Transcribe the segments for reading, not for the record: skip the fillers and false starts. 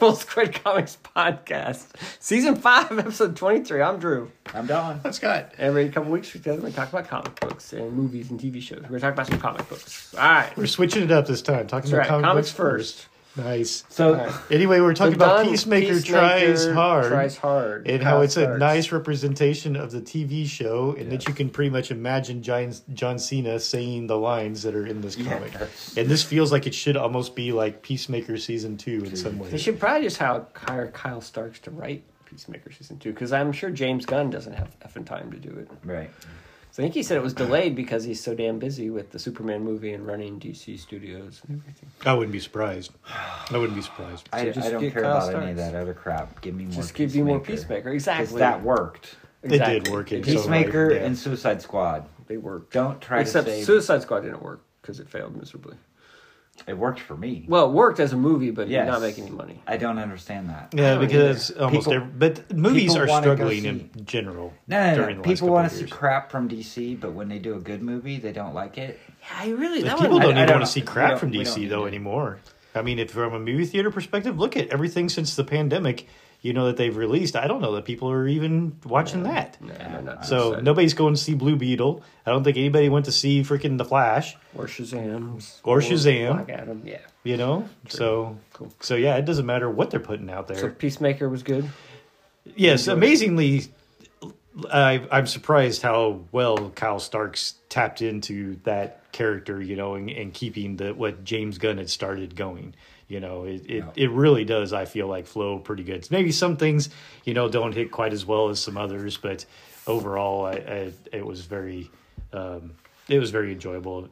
Marvel Squid Comics podcast, season 5, episode 23. I'm Drew. I'm Don. I'm Scott. Every couple weeks together, we talk about comic books and movies and TV shows. We're going to talk about some comic books. All right. We're switching it up this time. Talking That's about right. comics first. Nice. So, Anyway, we're talking So about Don, Peacemaker tries hard. Kyle And how it's Starks. a nice representation of the TV show, and that you can pretty much imagine John Cena saying the lines that are in this comic. And this feels like it should almost be like Peacemaker Season 2 in some They way. should probably just hire Kyle Starks to write Peacemaker season 2, because I'm sure James Gunn doesn't have effing time to do it. right. So I think he said it was delayed because he's so damn busy with the Superman movie and running DC Studios and everything. I wouldn't be surprised. I wouldn't be surprised. I just don't get care Kyle about any of Starks. that other crap. Give me more Just Peacemaker. give you more Peacemaker. Because Exactly. that worked. Exactly. It did work. It So, Peacemaker like, yeah. and Suicide Squad. They worked. Don't try Except to save... Suicide Squad didn't work because it failed miserably. It worked for me. Well, it worked as a movie, but Yes. did not make any money. I don't understand that. Yeah, don't because almost People- every, but movies people are wanna go struggling see- in general. No. during the last People couple want of to see years. crap from DC, but when they do a good movie, they don't like it. Yeah, I really. Like, That people one, don't I even don't want to know. see We crap don't- from we don't DC need though it. anymore. I mean, if from a movie theater perspective, look at everything since the pandemic. That they've released. I don't know that people are even watching that. No, they're not So excited. nobody's going to see Blue Beetle. I don't think anybody went to see freaking The Flash. Or Shazam. Or Shazam. Black Adam. Yeah. So Cool. so yeah, it doesn't matter what they're putting out So there. Peacemaker was good. Yes, amazingly, I'm surprised how well Kyle Starks tapped into that character. And keeping what James Gunn had started going. It really does. I feel like flow pretty good. Maybe some things don't hit quite as well as some others, but overall, it was very enjoyable.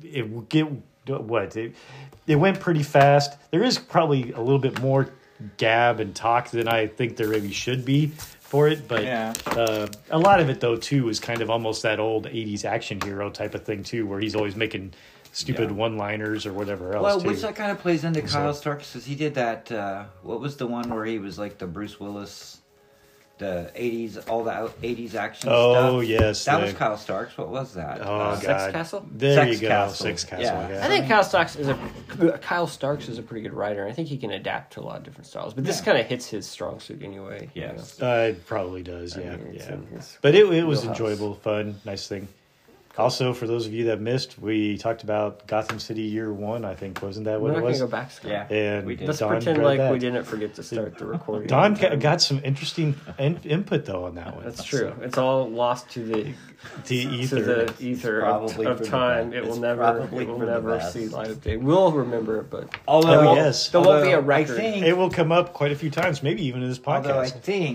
It went pretty fast. There is probably a little bit more gab and talk than I think there maybe should be for it, but Yeah. a lot of it though too is kind of almost that old 80s action hero type of thing too, where he's always making stupid one-liners or whatever else. Well, too. which that kind of plays into So- Kyle Starks, because he did that, what was the one where he was like the Bruce Willis, the 80s, all the 80s action stuff? Oh yes, That was Kyle Starks. What was that? Oh Sex god, Castle? there Sex you go, Castle. Sex Castle. Yeah. Yeah. I think Kyle Starks is a pretty good writer. I think he can adapt to a lot of different styles, but this Yeah. kind of hits his strong suit anyway. Yes. It probably does. Yeah, mean, it's yeah. in his But it was wheelhouse. enjoyable, fun, nice thing. Also, for those of you that missed, we talked about Gotham City Year One. I think wasn't that We're what not it going was? to go back, Scott. Yeah. And We did. Let's Don pretend read like that. we didn't forget to start the recording. Don on time. got some interesting input though on that one. That's true. It's all lost to the Ether. the ether probably of for the time. best. It will It's never probably it will for the never best. see light of day. We'll remember it, but Although, Oh, yes. there won't be a although record. I think, It will come up quite a few times, maybe even in this although I podcast.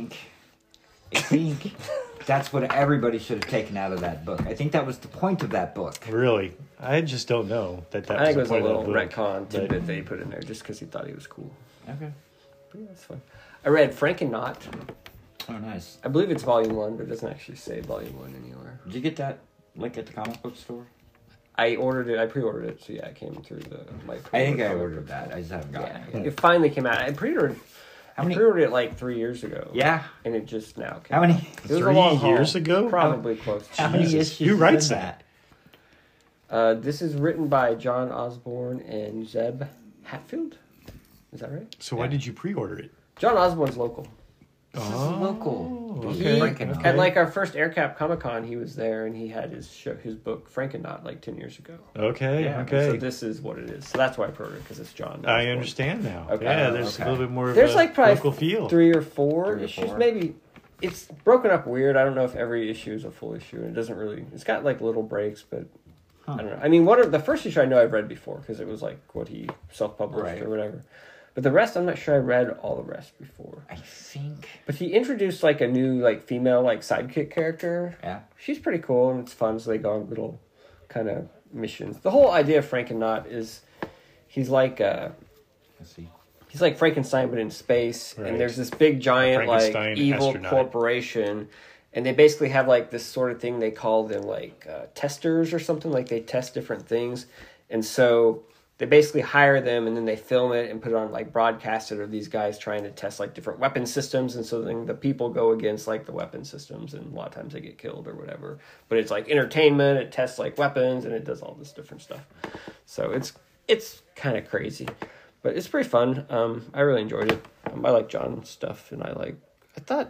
think that's what everybody should have taken out of that book. I think that was the point of that book. Really, I just don't know that. I think it was the a point of little that book. retcon But- tidbit they put in there just because he thought he was cool. Okay. But yeah, that's fun. I read Frankennaut. Oh, nice. I believe it's volume 1, but it doesn't actually say volume 1 anywhere. Did you get that like at the comic book store? I ordered it. I pre-ordered it, so yeah, it came through my. I think I comic ordered book. that. I just haven't gotten Yeah, it. it finally came out. I pre-ordered. How many- I pre-ordered it like 3 years ago. Yeah. and it just now came. How many? It was a 3 long haul. years ago? Probably close. To How many Jesus. issues? Who is writes in that? This is written by John Osborne and Zeb Hatfield. Is that right? So why did you pre-order it? John Osborne's local. This is local. okay. Frankennaut. At like our first AirCap Comic Con, he was there and he had his book Frankennaut like 10 years ago. Okay, Yeah, okay. So this is what it is. So that's why I pre-ordered it, because it's John. I Osborne. understand now. Okay. Yeah, there's Okay. a little bit more of There's a like probably local feel. 3 or 4 3 or issues, 4. maybe. It's broken up weird. I don't know if every issue is a full issue. And it doesn't really. It's got like little breaks, but I don't know. I mean, the first issue I know I've read before because it was like what he self-published Right. or whatever. But the rest, I'm not sure I read all the rest before. I think. But he introduced like a new like female like sidekick character. Yeah. She's pretty cool and it's fun. So they go on little kind of missions. The whole idea of Frankennaut is he's like Let's see. he's like Frankenstein but in space, Right. and there's this big giant like Frankenstein evil astronaut. corporation, and they basically have like this sort of thing they call them like testers or something. Like they test different things, and so they basically hire them and then they film it and put it on like broadcast it of these guys trying to test like different weapon systems, and so then the people go against like the weapon systems and a lot of times they get killed or whatever. But it's like entertainment, it tests like weapons and it does all this different stuff. So it's kind of crazy. But it's pretty fun. I really enjoyed it. I like John's stuff, and I thought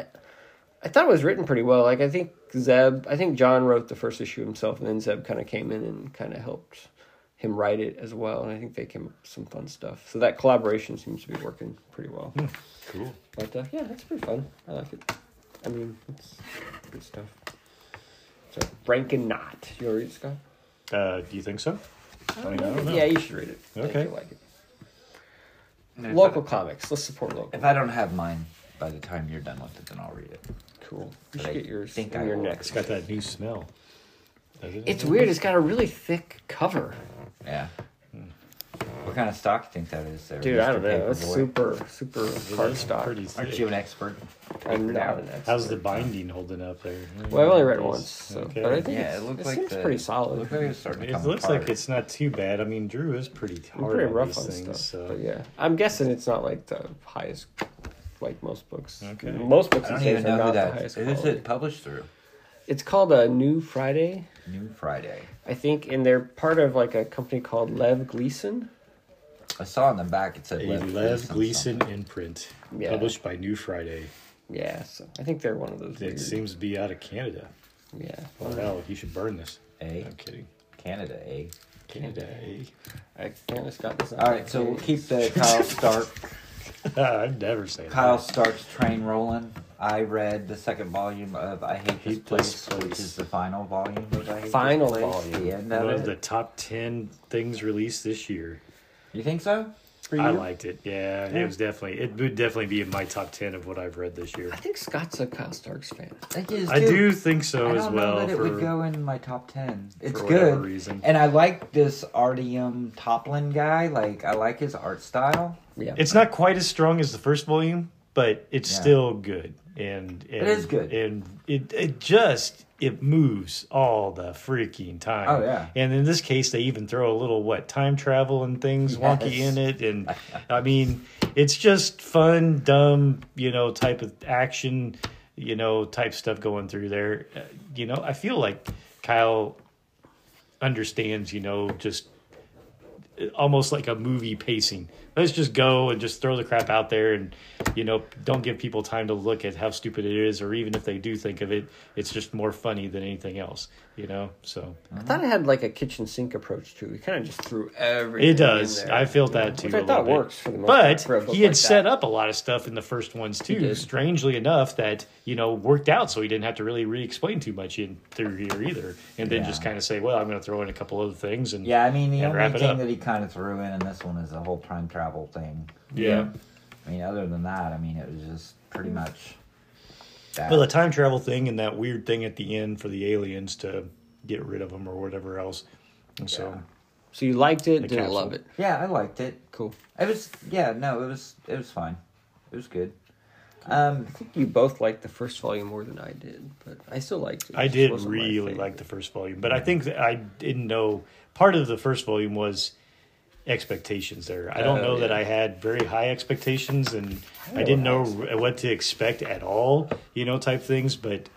it was written pretty well. Like I think John wrote the first issue himself, and then Zeb kind of came in and kind of helped him write it as well. And I think they came up with some fun stuff. So that collaboration seems to be working pretty well. Cool. But yeah, it's pretty fun. I like it. I mean, it's good stuff. So Rankin Knot. You want to read it, Scott? Do you think so? I don't know. Yeah, you should read it. I Okay. think you'll like it. And Local comics. Let's support local. If I don't have mine by the time you're done with it, then I'll read it. Cool. You But should I get yours think in I your will. next. It's got that new smell. Doesn't it? It's weird. It's got a really thick cover. Yeah. What kind of stock do you think that is? There, Dude, I don't Mr. know. It's Paperboy? super It hard is stock. pretty thick. Aren't you an expert? I'm not an expert. How's the binding holding up there? Well, I've only read it once, so, Okay. but I think Yeah, it looked like seems the- pretty It solid. looks like it's starting to It come looks apart. like it's not too bad. I mean, Drew is pretty I'm hard pretty on rough these on things. stuff, So. but yeah, I'm guessing it's not like the highest, like most books. Okay. Most books I don't these days even are know who not the that highest is. Who's quality. it published through? It's called a New Friday, New Friday. I think, and they're part of like a company called Lev Gleason. I saw on the back it said A Lev Lev Gleason. Gleason imprint, Yeah. published by New Friday. Yeah, so I think they're one of those. It Weird, seems to be out of Canada. yeah. Oh hell, you should burn this. A. I'm kidding. Canada, A. Canada, eh? I apparently got this. On All right, so we'll keep the Kyle Stark. I'd never say Kyle that. Stark's train rolling. I read the second volume of I Hate This Place, which is the final volume of I Hate Final This Place. volume. The end One of of it. the top 10 things released this year. You think so? For you? I liked it. Yeah, it would definitely be in my top 10 of what I've read this year. I think Scott's a Kyle Starks fan. I just I do think so I as don't well. know that it for, would go in my top 10. It's for whatever good. reason. And I like this Artyom Toplin guy. Like, I like his art style. Yeah, It's not quite as strong as the first volume, but it's Yeah. still good. And it is good. And it moves all the freaking time. Oh, yeah. And in this case, they even throw a little time travel and things wonky Yes. in it. And I mean, it's just fun, dumb, type of action, type stuff going through there. I feel like Kyle understands, just almost like a movie pacing. Let's just go and just throw the crap out there and, don't give people time to look at how stupid it is, or even if they do think of it, it's just more funny than anything else, so. I thought it had like a kitchen sink approach too. He kind of just threw everything. It does. in there, I felt that too. which I a thought little bit. works for the most part But for a book he had like set that. up a lot of stuff in the first ones too, did. strangely enough, that, worked out, so he didn't have to really re-explain too much in through here either. And then Yeah. just kind of say, well, I'm going to throw in a couple other things. And Yeah, I mean, the And only wrap it thing up. that he kind of threw in this one is the whole time travel thing. Yeah. I mean, other than that, I mean, it was just pretty much that. Well, the time travel thing and that weird thing at the end for the aliens to get rid of them or whatever else. And so, So you liked it, The didn't capsule. love it. Yeah, I liked it. Cool. It was, it was fine. It was good. I think you both liked the first volume more than I did, but I still liked it. I It just did wasn't my really favorite. like the first volume, but I think that I didn't know part of the first volume was expectations there. I don't Oh, know that yeah. I had very high expectations, and I know didn't what know what to expect at all, type things, but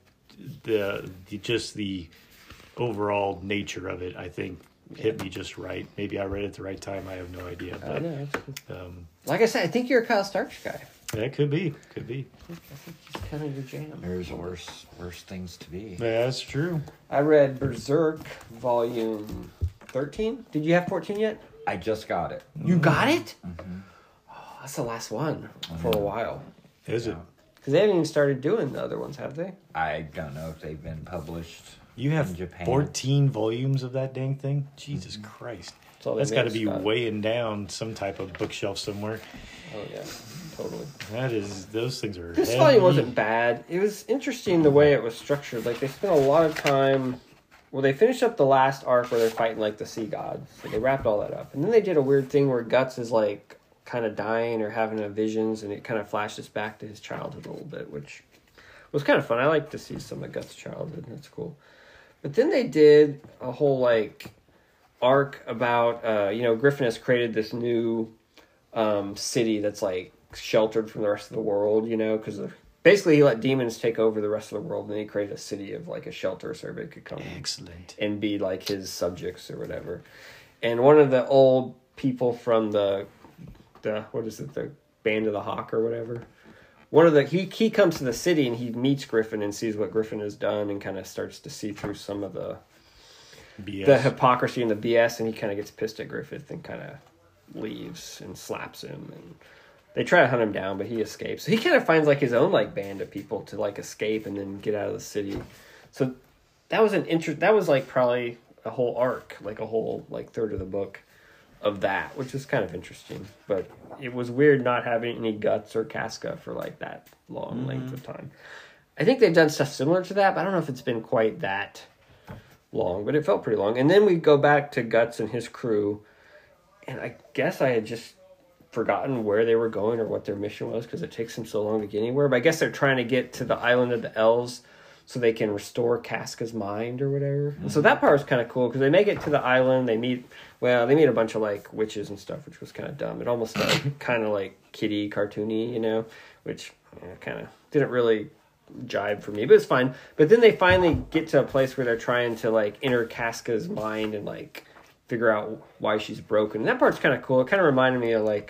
the overall nature of it, I think, hit me just right. Maybe I read it at the right time. I have no idea, I but know. Like I said, I think you're a Kyle Starks guy. that could be. I think he's kind of your jam. There's worse things to be. Yeah, that's true. I read Berserk Volume 13. Did you have 14 yet? I just got it. You got it? Oh, that's the last one for a while. Is it? Because they haven't even started doing the other ones, have they? I don't know if they've been published. You have in Japan. 14 volumes of that dang thing? Jesus Christ. all they That's got to made, be Scott. weighing down some type of bookshelf somewhere. Oh, yeah. Totally. Those things are This heavy. volume wasn't bad. It was interesting the way it was structured. Like, they spent a lot of time... Well, they finished up the last arc where they're fighting, like, the sea gods. So they wrapped all that up. And then they did a weird thing where Guts is, like, kind of dying or having visions, and it kind of flashes back to his childhood a little bit, which was kind of fun. I like to see some of Guts' childhood. That's cool. But then they did a whole, like, arc about, Griffin has created this new city that's, like, sheltered from the rest of the world, because basically he let demons take over the rest of the world, and then he created a city of, like, a shelter so everybody could come Excellent. and be, like, his subjects or whatever. And one of the old people from the what is it, the Band of the Hawk or whatever. One of the he comes to the city and he meets Griffin and sees what Griffin has done and kind of starts to see through some of the hypocrisy and the BS, and he kind of gets pissed at Griffith and kind of leaves and slaps him, and they try to hunt him down, but he escapes. So he kind of finds like his own like band of people to like escape and then get out of the city. So that was that was like probably a whole arc, like a whole like third of the book of that, which is kind of interesting. But it was weird not having any Guts or Casca for like that long length of time. I think they've done stuff similar to that, but I don't know if it's been quite that long, but it felt pretty long. And then we go back to Guts and his crew, and I guess I had just forgotten where they were going or what their mission was because it takes them so long to get anywhere. But I guess they're trying to get to the island of the elves so they can restore Casca's mind or whatever. And so that part was kind of cool because they make it to the island. They meet a bunch of like witches and stuff, which was kind of dumb. It almost felt kind of like kiddie cartoony, you know, which kind of didn't really jive for me, but it's fine. But then they finally get to a place where they're trying to like enter Casca's mind and like figure out why she's broken. And that part's kind of cool. It kind of reminded me of like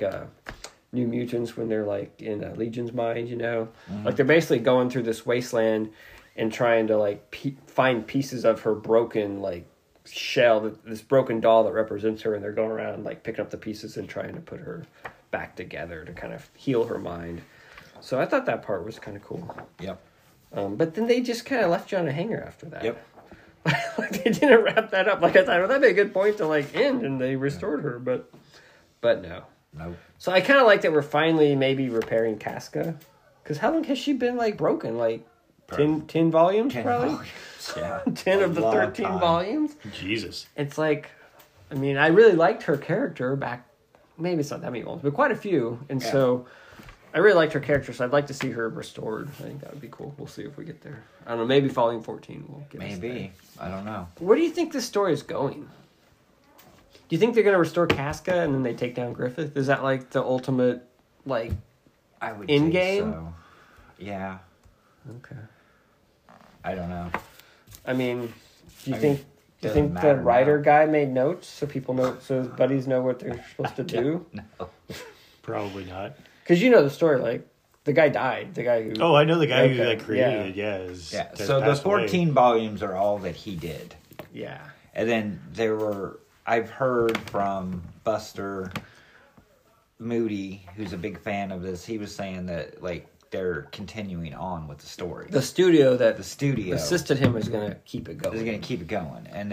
New Mutants when they're like in Legion's mind, you know, like they're basically going through this wasteland and trying to like find pieces of her broken like shell, this broken doll that represents her, and they're going around like picking up the pieces and trying to put her back together to kind of heal her mind. So I thought that part was kind of cool. Yep. But then they just kind of left you on a hanger after that. Yep. Like they didn't wrap that up. Like I thought, well, that'd be a good point to like end, and they restored her, but no. Nope. So I kind of like that we're finally maybe repairing Casca, because how long has she been like broken? Like 10 volumes, 10 probably. volumes. Yeah. 10 of the long 13 time. volumes. Jesus. It's like, I mean, I really liked her character back. Maybe it's not that many volumes, but quite a few, and so. I really liked her character, so I'd like to see her restored. I think that would be cool. We'll see if we get there. I don't know, maybe volume 14 will get us there. Maybe. I don't know. Where do you think this story is going? Do you think they're going to restore Casca and then they take down Griffith? Is that like the ultimate, like, I would in think game? so. Yeah. Okay. I don't know. I mean, do you I think mean, the doesn't matter writer now. guy made notes so people know, so his buddies know what they're supposed to do? No. Probably not. Because you know the story, like, the guy died. The guy who... Oh, I know the guy who Okay, like created it. Yeah. Yeah. has So the passed away. 14 volumes are all that he did. Yeah. And then I've heard from Buster Moody, who's a big fan of this. He was saying that like they're continuing on with the story. The studio that The studio assisted him is going to keep it going. is going to keep it going, and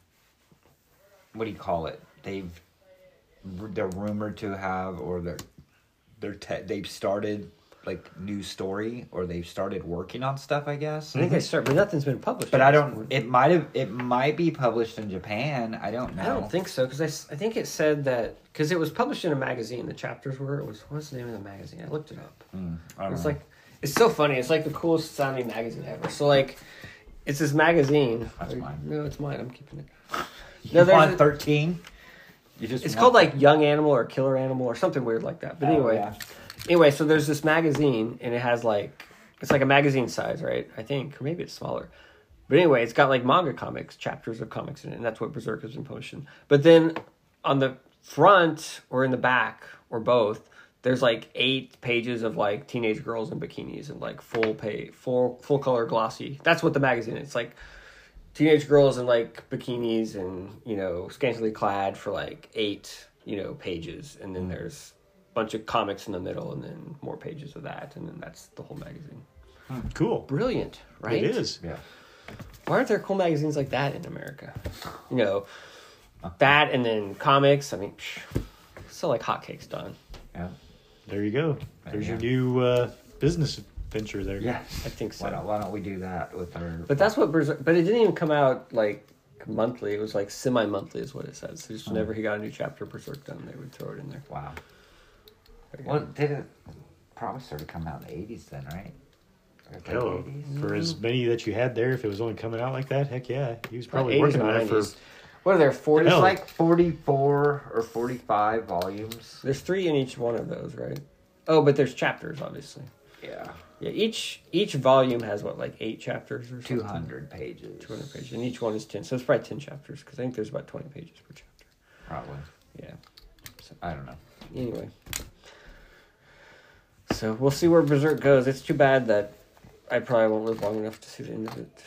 what do you call it? They're rumored to have, or they've started like new story, or they've started working on stuff, I guess. I think they start, but nothing's been published. But yet. I don't. It might be published in Japan. I don't know. I don't think so, because I think it said that, because it was published in a magazine. The chapters were, what's the name of the magazine? I looked it up. I don't It's know. like, it's so funny. It's like the coolest sounding magazine ever. So like, it's this magazine. That's mine. No, it's mine. I'm keeping it. You there's want a- 13? It's called like Young Animal or Killer Animal or something weird like that. But anyway, so there's this magazine, and it has like, it's like a magazine size, right? I think, or maybe it's smaller. But anyway, it's got like manga comics, chapters of comics in it, and that's what Berserk has been publishing. But then on the front or in the back or both, there's like 8 pages of like teenage girls in bikinis and like full color glossy. That's what the magazine is. It's like teenage girls in like bikinis and, you know, scantily clad for like 8, you know, pages, and then there's a bunch of comics in the middle, and then more pages of that, and then that's the whole magazine. Cool. Brilliant, right? It is. Yeah. Why aren't there cool magazines like that in America? You know, that and then comics. I mean, so like hotcakes, Don. Yeah. There you go. There's Yeah. your new business venture there. Yeah. I think so. Why don't we do that with our? But that's what Berserk. But it didn't even come out like monthly. It was like semi-monthly, is what it says. So just whenever he got a new chapter of Berserk done, they would throw it in there. Wow. There you go. Well, did it probably started coming out in the 80s then, right? Like Hell, 80s? for as many that you had there, if it was only coming out like that, heck yeah. He was Probably probably 80s working or on it for 90s. What are there, 40? It's Hell. like 44 or 45 volumes. There's 3 in each one of those, right? Oh, but there's chapters, obviously. Yeah. Yeah, each volume has, what, like 8 chapters or something? 200 pages. 200 pages. And each one is 10. So it's probably 10 chapters, because I think there's about 20 pages per chapter. Probably. Yeah. I don't know. Anyway. So we'll see where Berserk goes. It's too bad that I probably won't live long enough to see the end of it.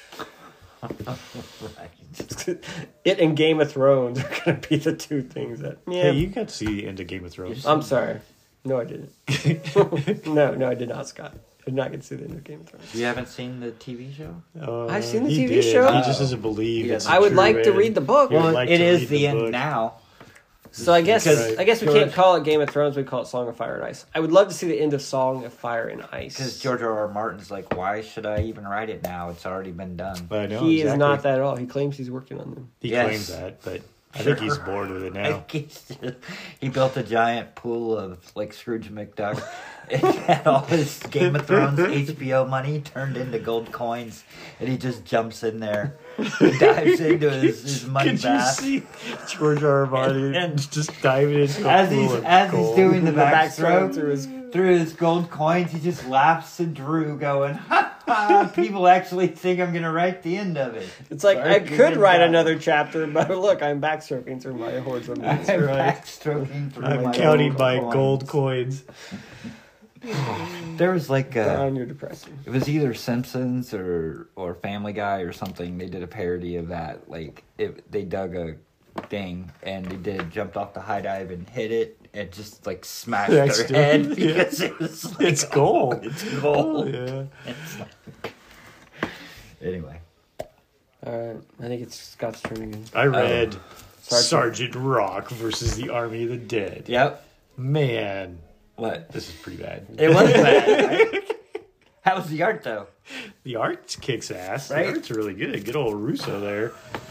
Right. It and Game of Thrones are going to be the two things that... Yeah. Hey, you got to see the end of Game of Thrones. I'm sorry. No, I didn't. No, I did not, Scott. I did not get to see the end of Game of Thrones. You haven't seen the TV show? I've seen the he TV did. show. He just doesn't believe it's I would true like to end. read the book. He would Well, like it to is read the end book. now. So I guess Because we can't call it Game of Thrones. We call it Song of Fire and Ice. I would love to see the end of Song of Fire and Ice. Because George R.R. Martin's like, why should I even write it now? It's already been done. I know, He is exactly. not that at all. He claims he's working on them. He Yes. claims that, but I think he's bored with it now. He built a giant pool of like Scrooge McDuck. And had all his Game of Thrones HBO money turned into gold coins, and he just jumps in there, dives into his money Could you bath. see George R. R. Martin And just diving into As a he's pool of as he's gold? doing the The backstroke backstroke through his gold coins, he just laughs and Drew going, "Ha ha! People actually think I'm gonna write the end of it." It's like, Sorry, I could write that. another chapter, but look, I'm backstroking through my hordes of I'm money. backstroking through I'm my counting gold my coins. gold coins. There was like Don, you're depressing. it was either Simpsons or Family Guy or something. They did a parody of that. Like they dug a thing and they jumped off the high dive and hit it and just like smashed their Extra. head Yeah. because it was like, It's gold. oh, it's gold. Yeah. It's like... Anyway, Alright, I think it's Scott's turn again. I read Sergeant. Sergeant Rock versus the Army of the Dead. yep. Man, What? this is pretty bad. It was bad. Right? How was the art though? The art kicks ass. Right? The art's really good. Good old Russo there.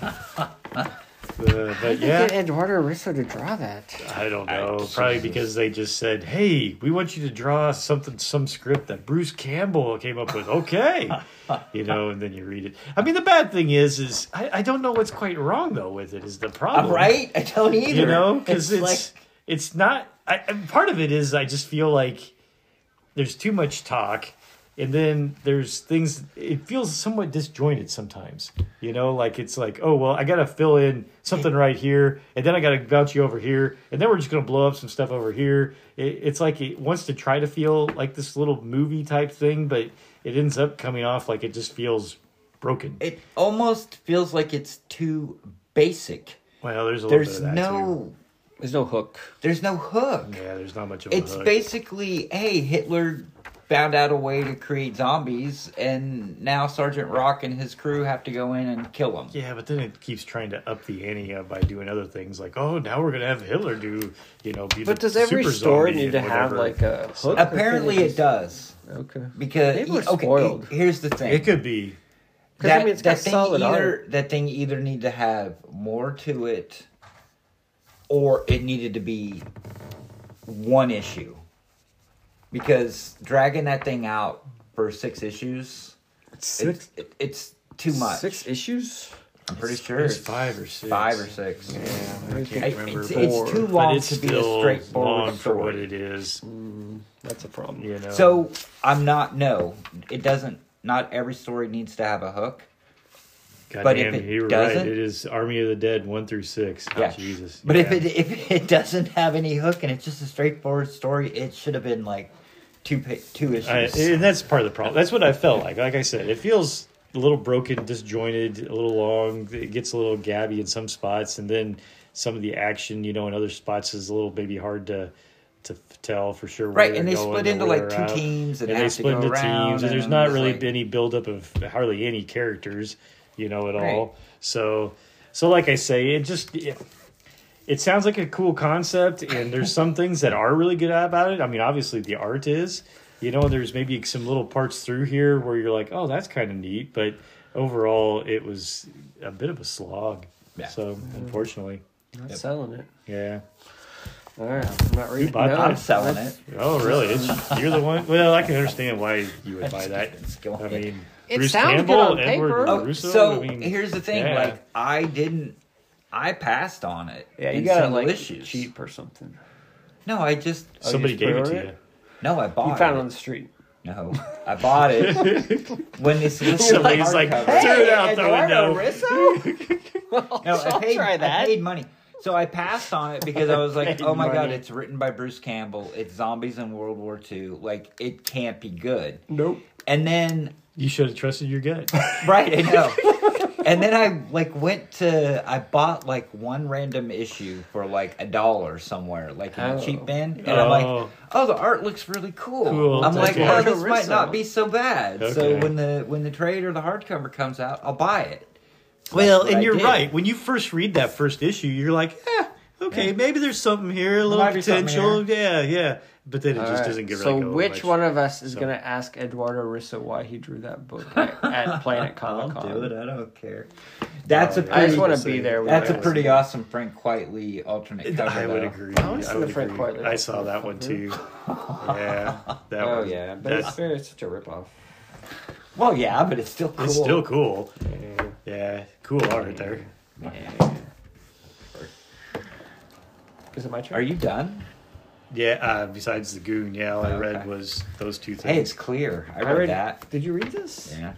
But Get yeah, Eduardo Russo to draw that. I don't know. Jesus. Probably because they just said, "Hey, we want you to draw some script that Bruce Campbell came up with." Okay, and then you read it. I mean, the bad thing is I don't know what's quite wrong though with it. Is the problem, Right? I don't either. Because like it's not. And part of it is I just feel like there's too much talk, and then there's things. It feels somewhat disjointed sometimes. Like it's like, oh well, I got to fill in something right here, and then I got to bounce you over here, and then we're just gonna blow up some stuff over here. It's like it wants to try to feel like this little movie type thing, but it ends up coming off like it just feels broken. it almost feels like it's too basic. Well, there's a little There's bit of that no There's no hook. there's no hook. too. Yeah, there's not much of a It's hook. basically, hey, Hitler found out a way to create zombies, and now Sergeant Rock and his crew have to go in and kill them. Yeah, but then it keeps trying to up the ante by doing other things like, oh, now we're gonna have Hitler do, be But the does every super story zombie need to and have whatever. like a hook? Apparently, it does Okay. because Maybe we're okay. spoiled. Here's the thing: It could be. Because I mean, it's got solid art. that thing either need to have more to it, or it needed to be one issue. Because dragging that thing out for 6 issues, it's too much. 6 issues? I'm pretty sure It's it's 5 or 6. 5 or 6. Yeah, I It's- can't remember. It's too but long it's to be a still straightforward long for what story. it is. That's a problem. So I'm not. No, it doesn't. Not every story needs to have a hook. but if Goddamn, it you were right. doesn't- It is Army of the Dead 1 through 6. Yeah. Jesus. But yeah. if it doesn't have any hook and it's just a straightforward story, it should have been like two issues. And that's part of the problem. That's what I felt like. Like I said, it feels a little broken, disjointed, a little long. It gets a little gabby in some spots, and then some of the action, in other spots is a little maybe hard to tell for sure. Where Right, they're and they going split or into where like they're 2 out. teams and And have they to split go into around. teams, and there's it not was really like- any buildup of hardly any characters, at all. Right. So like I say, it sounds like a cool concept, and there's some things that are really good about it. I mean, obviously the art is, there's maybe some little parts through here where you're like, oh, that's kind of neat, but overall it was a bit of a slog. Yeah. So unfortunately, Not selling it. yeah. All right. I'm not reading. bought that? I'm selling it. Oh, really? You're the one. Well, I can understand why you would buy that. It's going- I mean, It Bruce sounds Campbell, good on Edward paper. Oh, Russo. so I mean, here's the thing: yeah. like I passed on it. Yeah, you in gotta single like issues. cheap or something. No, I just somebody you gave it to pre-ordered you. it? no, I bought You found it. it on the street. No, I bought it when this was Somebody's like, hardcover. threw it out the window. Rizzo? No, I'll try that. I paid money. So I passed on it because I was like, Paid oh my God, money. it's written by Bruce Campbell. It's zombies in World War II. Like, it can't be good. Nope. And then, You should have trusted your gut. right, I know. And then I I bought like one random issue for like $1 somewhere, like in a cheap bin. And I'm like, oh, the art looks really cool. Cool. I'm like, Okay. oh, this might not be so bad. So Okay. when the trade or the hardcover comes out, I'll buy it. So Well, that's what and I you're did. right. When you first read that first issue, you're like, okay, maybe there's something here, a little might be something potential. Yeah. But then it All just right. doesn't get So right go which much. one of us is So- going to ask Eduardo Risso why he drew that book at Planet Comic Con? I'll do it. I don't care. That's a I I pretty. just want to Say- be there. with That's a you. pretty awesome Frank Quitely alternate cover. I would though. agree. I wanna see I the would Frank agree. Whiteley I saw that one too. Yeah, that Oh one. yeah, but That's, it's such a ripoff. Well, yeah, but it's still cool. it's still cool. Yeah, cool art there. Is it my turn? Are you done? Yeah. Besides the Goon, yeah, all I read Okay. was those two Hey, things. it's clear. I I read read that. Did you read this? Yeah.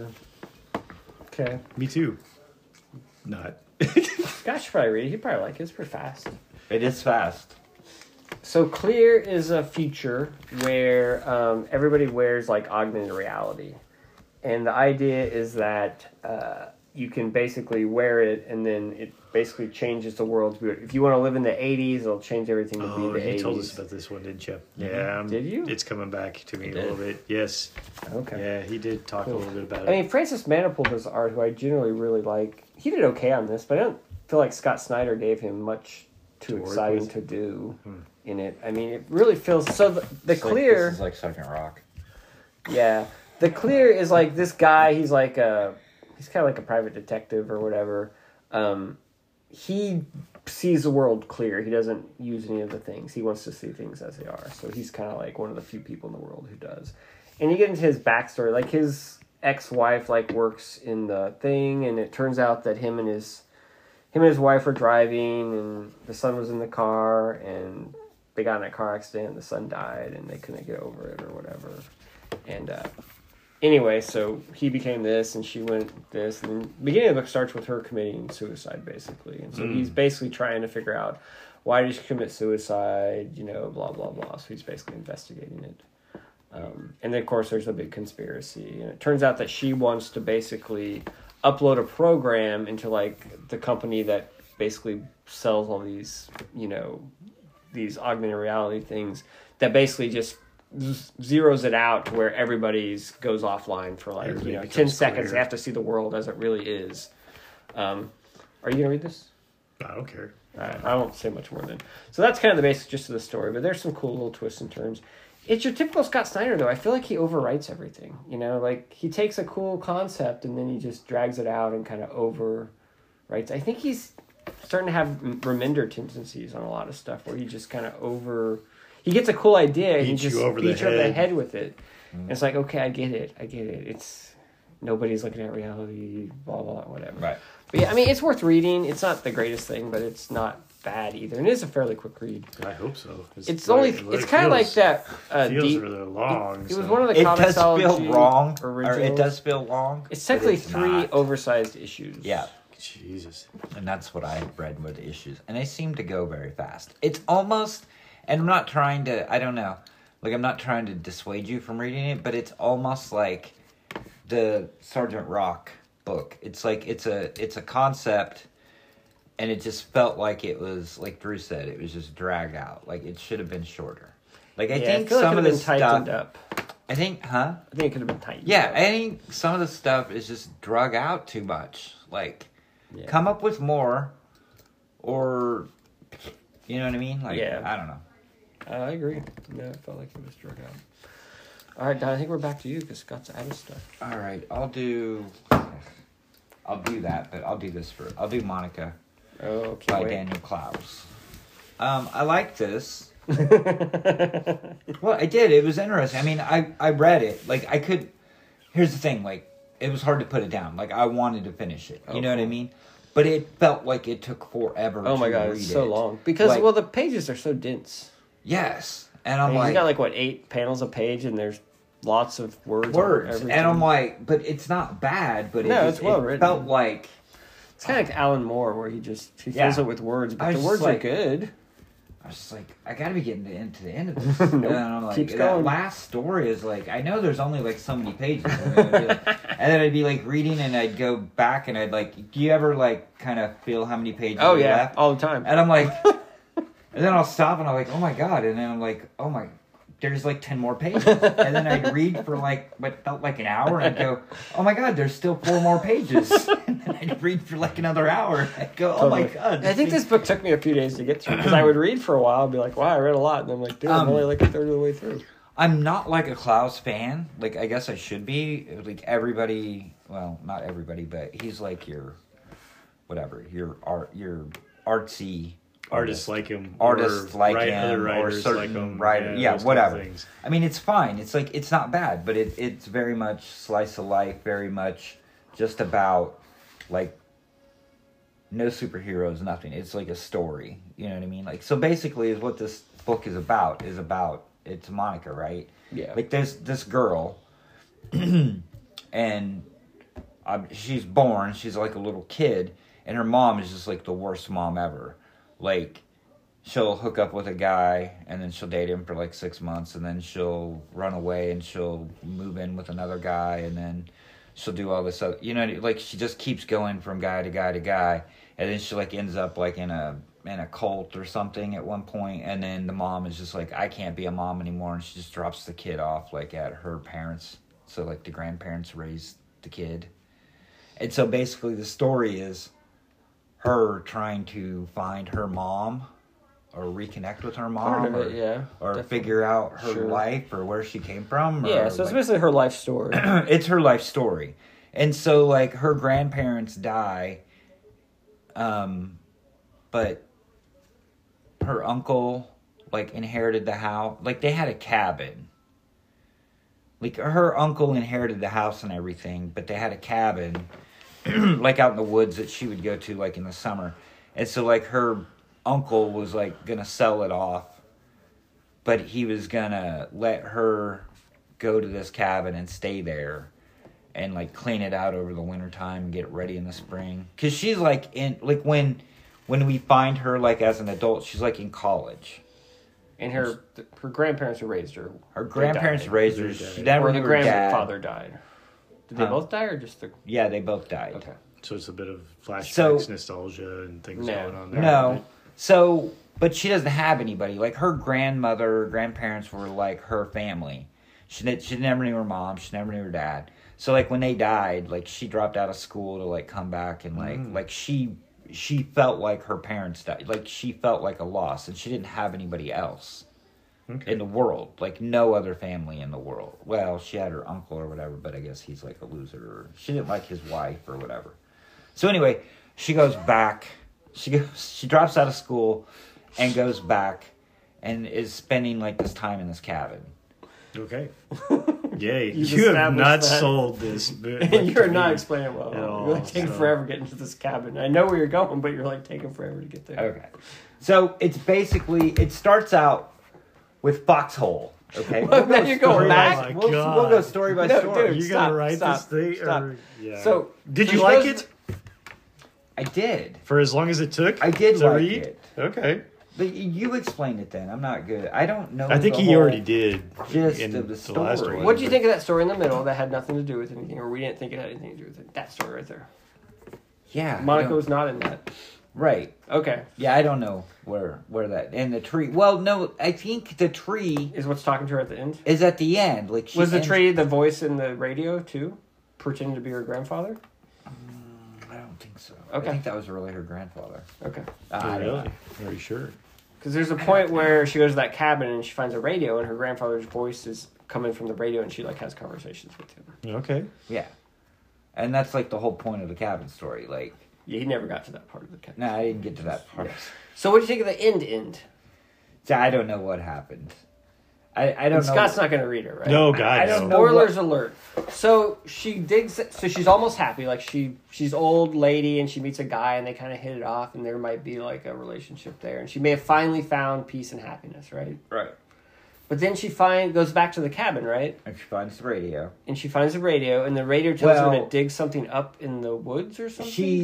Okay. Me too. Not. Scott should probably read it. He'd probably like it. It's pretty fast. It is fast. So Clear is a feature where everybody wears like augmented reality, and the idea is that you can basically wear it, and then it basically changes the world. If you want to live in the '80s, it'll change everything to be Oh, the you '80s. told us about this one, didn't you? Yeah. Did you? It's coming back to me It a little did. bit. Yes. Okay. Yeah, he did talk Cool. a little bit about I it. mean, Francis Manifold does art, who I generally really like. He did okay on this, but I don't feel like Scott Snyder gave him much too To work exciting with? to do in it. I mean, it really feels so. The It's like- Clear. this is like Sergeant Rock. Yeah, the Clear is like this guy. He's like he's kind of like a private detective or whatever. He sees the world clear. He doesn't use any of the things. He wants to see things as they are. So he's kind of like one of the few people in the world who does. And you get into his backstory. Like his ex-wife like works in the thing, and it turns out that him and his wife were driving, and the son was in the car, and they got in a car accident. The son died, and they couldn't get over it or whatever. And anyway, so he became this, and she went this, and the beginning of the book starts with her committing suicide, basically. And so he's basically trying to figure out why did she commit suicide, blah blah blah. So he's basically investigating it. And then, of course, there's a big conspiracy, and it turns out that she wants to basically upload a program into like the company that basically sells all these, these augmented reality things that basically just zeroes it out to where everybody's goes offline for like Everybody 10 becomes seconds. clear. They have to see the world as it really is. Are you gonna read this? I don't care. I won't say much more than. So that's kind of the basic gist of the story, but there's some cool little twists and turns. It's your typical Scott Snyder, though. I feel like he overwrites everything. Like he takes a cool concept and then he just drags it out and kind of overwrites. I think he's starting to have Remender tendencies on a lot of stuff where he just kind of he gets a cool idea and he Beats you just over the beats you over the head. head with it. And it's like, okay, I get it. It's nobody's looking at reality, blah, blah, whatever. Right. But yeah, I mean, it's worth reading. It's not the greatest thing, but it's not bad either. And it is a fairly quick read. I hope so. It's kind of like that. Feels deep. really long. It was so. one of the It does Comixology feel wrong. Or originals. it does feel long. It's but technically it's 3 not. oversized issues. Yeah. Jesus. And that's what I read with the issues. And they seem to go very fast. It's almost, and I'm not trying to, I don't know, like I'm not trying to dissuade you from reading it, but it's almost like the Sergeant Rock book. It's like, it's a concept, and it just felt like it was, like Drew said, it was just dragged out. Like it should have been shorter. Like I think feel like some it of could the have been tightened stuff, up. I think, I think it could have been tightened yeah, up. I think some of the stuff is just drug out too much. Like, Yeah. come up with more, or, you know what I mean? Like, Yeah. I don't know. I agree. No, it felt like it was drug out. All right, Don, I think we're back to you because Scott's out of stuff. All right, I'll do that, but I'll do Monica Oh, by can't wait. Daniel Klaus. I like this. Well, I did. It was interesting. I mean, I read it. Like, I could... Here's the thing. Like, it was hard to put it down. Like, I wanted to finish it. You know what I mean? But it felt like it took forever Oh my to god, read it's so it. long. Because, Like, well, the pages are so dense. Yes. And I I'm mean, like... he's got like, what, 8 panels a page and there's lots of words. on words. everything. And I'm like, but it's not bad, but No, it, it's well it written. felt like It's kind of like Alan Moore, where he fills Yeah. it with words, but I the was words just are like- good. I was just like, I gotta be getting into the end of this. And I'm like, keeps that going. last story is like, I know there's only like so many pages. And then I'd be like reading and I'd go back and I'd like, do you ever like kind of feel how many pages Oh are yeah, left? all the time. And I'm like, and then I'll stop and I'm like, oh my God. And then I'm like, oh my, there's like 10 more pages. And then I'd read for like what felt like an hour and I'd go, oh my God, there's still 4 more pages. And then I'd read for like another hour. I'd go, oh my God. I think this book took me a few days to get through because I would read for a while and be like, wow, I read a lot. And I'm like, dude, I'm only like a third of the way through. I'm not like a Klaus fan. Like, I guess I should be. Like, everybody, well, not everybody, but he's like your, whatever, your artsy Artists like him. artists like other him, or writers certain like him. writer, those yeah, kind of whatever. things. I mean, it's fine. It's like, it's not bad, but it's very much slice of life, very much just about, like, no superheroes, nothing. It's like a story, you know what I mean? Like, so basically is what this book is about, it's Monica, right? Yeah. Like, there's this girl, and she's born, she's like a little kid, and her mom is just like the worst mom ever. Like, she'll hook up with a guy, and then she'll date him for like 6 months, and then she'll run away, and she'll move in with another guy, and then she'll do all this other, you know, like, she just keeps going from guy to guy to guy, and then she like ends up like in a cult or something at one point, and then the mom is just like, I can't be a mom anymore, and she just drops the kid off like at her parents, so like the grandparents raise the kid. And so basically the story is her trying to find her mom or reconnect with her mom, Part of or, it, yeah, or definitely. figure out her Sure. life or where she came from. Yeah, or, so it's like, basically her life story. it's her life story. And so like her grandparents die, but her uncle like inherited the house. Like, they had a cabin. Like, her uncle inherited the house and everything, but they had a cabin like out in the woods that she would go to like in the summer. And so like her uncle was like gonna sell it off, but he was gonna let her go to this cabin and stay there and like clean it out over the winter time and get it ready in the spring. Cause she's like in, like, when we find her like as an adult, she's like in college. And her grandparents who raised her. Her they grandparents died. raised her. They She died. never Or the knew her dad. grandfather died. Did they Huh? both die or just the... Yeah, they both died. Okay. So it's a bit of flashbacks, So- nostalgia, and things No. going on there. No. right? So, but she doesn't have anybody. Like, her grandmother, grandparents were like her family. She never knew her mom. She never knew her dad. So, like, when they died, like, she dropped out of school to, like, come back and, like she felt like her parents died. Like, she felt like a loss, and she didn't have anybody else Okay. in the world. Like, no other family in the world. Well, she had her uncle or whatever, but I guess he's, like, a loser. Or she didn't like his wife or whatever. So, anyway, she goes back. She drops out of school and goes back and is spending, like, this time in this cabin. Okay. Yay. You've You have established not that. sold this. You're not explaining well. At all, You're like taking so- forever getting to this cabin. I know where you're going, but you're like taking forever to get there. Okay. So, it's basically, it starts out with Foxhole. Okay? Well, then you're going story back? by- Oh my we'll God. go story by No, story. dude. You Stop, gotta write stop, this thing? stop. Or, yeah. So did so you she like goes- it I did. for as long as it took? I did to like read? it. Okay. But you explain it then. I'm not good. I don't know. I think the he whole already did. gist in of the last story. one. What do you think of that story in the middle that had nothing to do with anything, or we didn't think it had anything to do with it? That story right there. Yeah. I Monica don't- was not in that. right. Okay. Yeah, I don't know where that and the tree. Well, no, I think the tree Is what's talking to her at the end? is at the end. Like, she Was the ends- tree the voice in the radio too? Pretending to be her grandfather? I don't think so. Okay. I think that was really her grandfather. Okay. I Oh, don't know. really? Are you sure? Because there's a point where she goes to that cabin and she finds a radio and her grandfather's voice is coming from the radio and she like has conversations with him. Okay. Yeah, and that's like the whole point of the cabin story. Like, Yeah, he never got to that part of the cabin. no, I didn't get to that part. So what do you think of the end? So I don't know what happened. I don't And know. Scott's not going to read it, right? No, God, I no. don't know Spoilers alert. So she digs. So she's almost happy. Like she's old lady, and she meets a guy, and they kind of hit it off, and there might be like a relationship there, and she may have finally found peace and happiness, right? Right. But then she goes back to the cabin, right? And she finds the radio. And she finds the radio, and the radio tells her Well- to dig something up in the woods or something.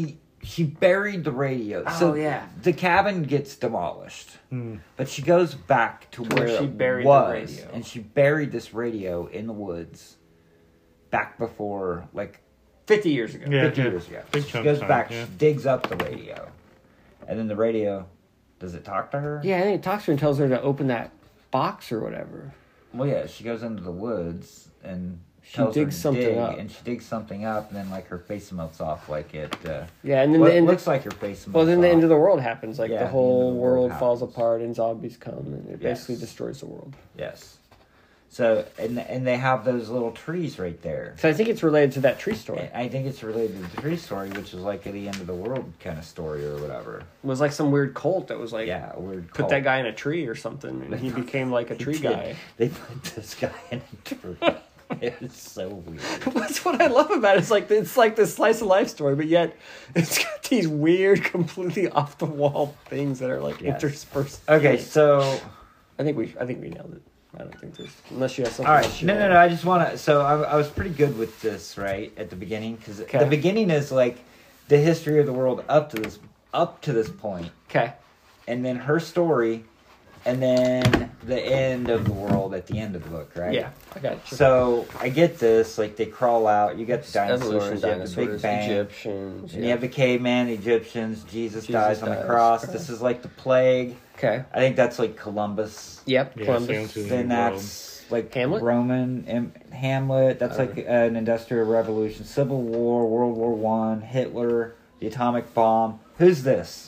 she buried the radio. So yeah. the cabin gets demolished, but she goes back to where she it buried the was, radio. and she buried this radio in the woods, back before 50 years ago. Yeah. 50 years ago. Big She chunk goes of time, back, yeah. she digs up the radio, and then the radio, does it talk to her? Yeah, I think it talks to her and tells her to open that box or whatever. Well, yeah, she goes into the woods and She tells her digs to something dig, up. and she digs something up, and then her face melts off, Yeah, and then well, the it end. looks like her face melts Well, then off. the end of the world happens. Yeah, The the end whole of the world world falls happens. apart and zombies come, and it Yes. basically destroys the world. Yes. So, and they have those little trees right there. So I think it's related to that tree story. I think it's related to the tree story, which is like the end of the world kind of story or whatever. It was like some weird cult that was like, Yeah, a weird put cult. that guy in a tree or something, and he became like a tree guy. They put this guy in a tree. It was so weird. That's what I love about it. It's like this slice of life story, but yet it's got these weird, completely off the wall things that are like Yes. interspersed. Okay, so I think we nailed it. I don't think there's unless you have something. all else right, you no. want. I just want to. So I was pretty good with this right at the beginning because Okay. the beginning is like the history of the world up to this point, Okay. and then her story, and then the end of the world at the end of the book, right? Yeah, I got you. So I get this. Like they crawl out. You got the dinosaurs. Evolution, You have the Big dinosaurs, Bang. Egyptians. And you have the caveman, the Egyptians. Jesus dies on the dies, cross. correct. This is like the plague. Okay. I think that's like Columbus. Yep. Yeah, Columbus. sounds good. Then New that's like Hamlet? Roman Hamlet. That's like an industrial revolution, Civil War, World War One, Hitler, the atomic bomb. Who's this?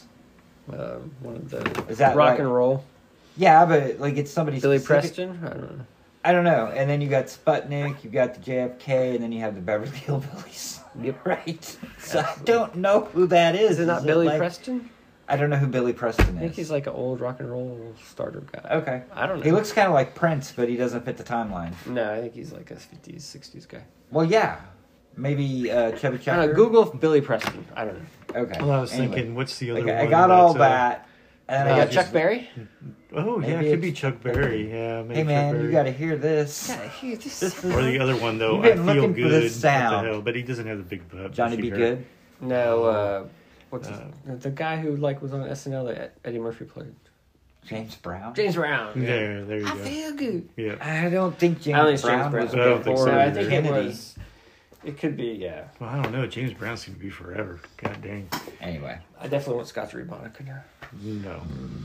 One of the Is that rock like- and roll. Yeah, but like it's somebody Billy specific. Preston. I don't know. I don't know. And then you got Sputnik, you got the JFK, and then you have the Beverly Hillbillies. Yep. Right. So I don't know who that is. Is it not Billy like- Preston? I don't know who Billy Preston I think is. he's like an old rock and roll starter guy. Okay. I don't know. He looks kind of like Prince, but he doesn't fit the timeline. No, I think he's like a 50s, 60s guy. Well, yeah. Maybe Chubby I don't Checker. know. Google Billy Preston. I don't know. Okay. Well, I was Anyway. thinking, what's the other Okay, one? I got all that's, that. And I I got was Chuck just- Berry. Oh, yeah, Maybe it could be it's- Chuck Berry. Yeah, maybe Hey, Chuck man, Berry. you got to hear this. This This Or the other one, though, You've I been Feel looking Good. for this What sound. the hell? But he doesn't have the big butt. Johnny Be hair. Good. No, what's the guy who was on SNL that Eddie Murphy played? James Brown. James Brown. Yeah. There you I go. feel good. Yeah. I don't think James I don't think Brown James was Brown's I don't think so before. I either. think it Kennedy. was. It could be, yeah. Well, I don't know. James Brown seemed to be forever. God dang. Anyway, I definitely want Scott to read Monica now. No.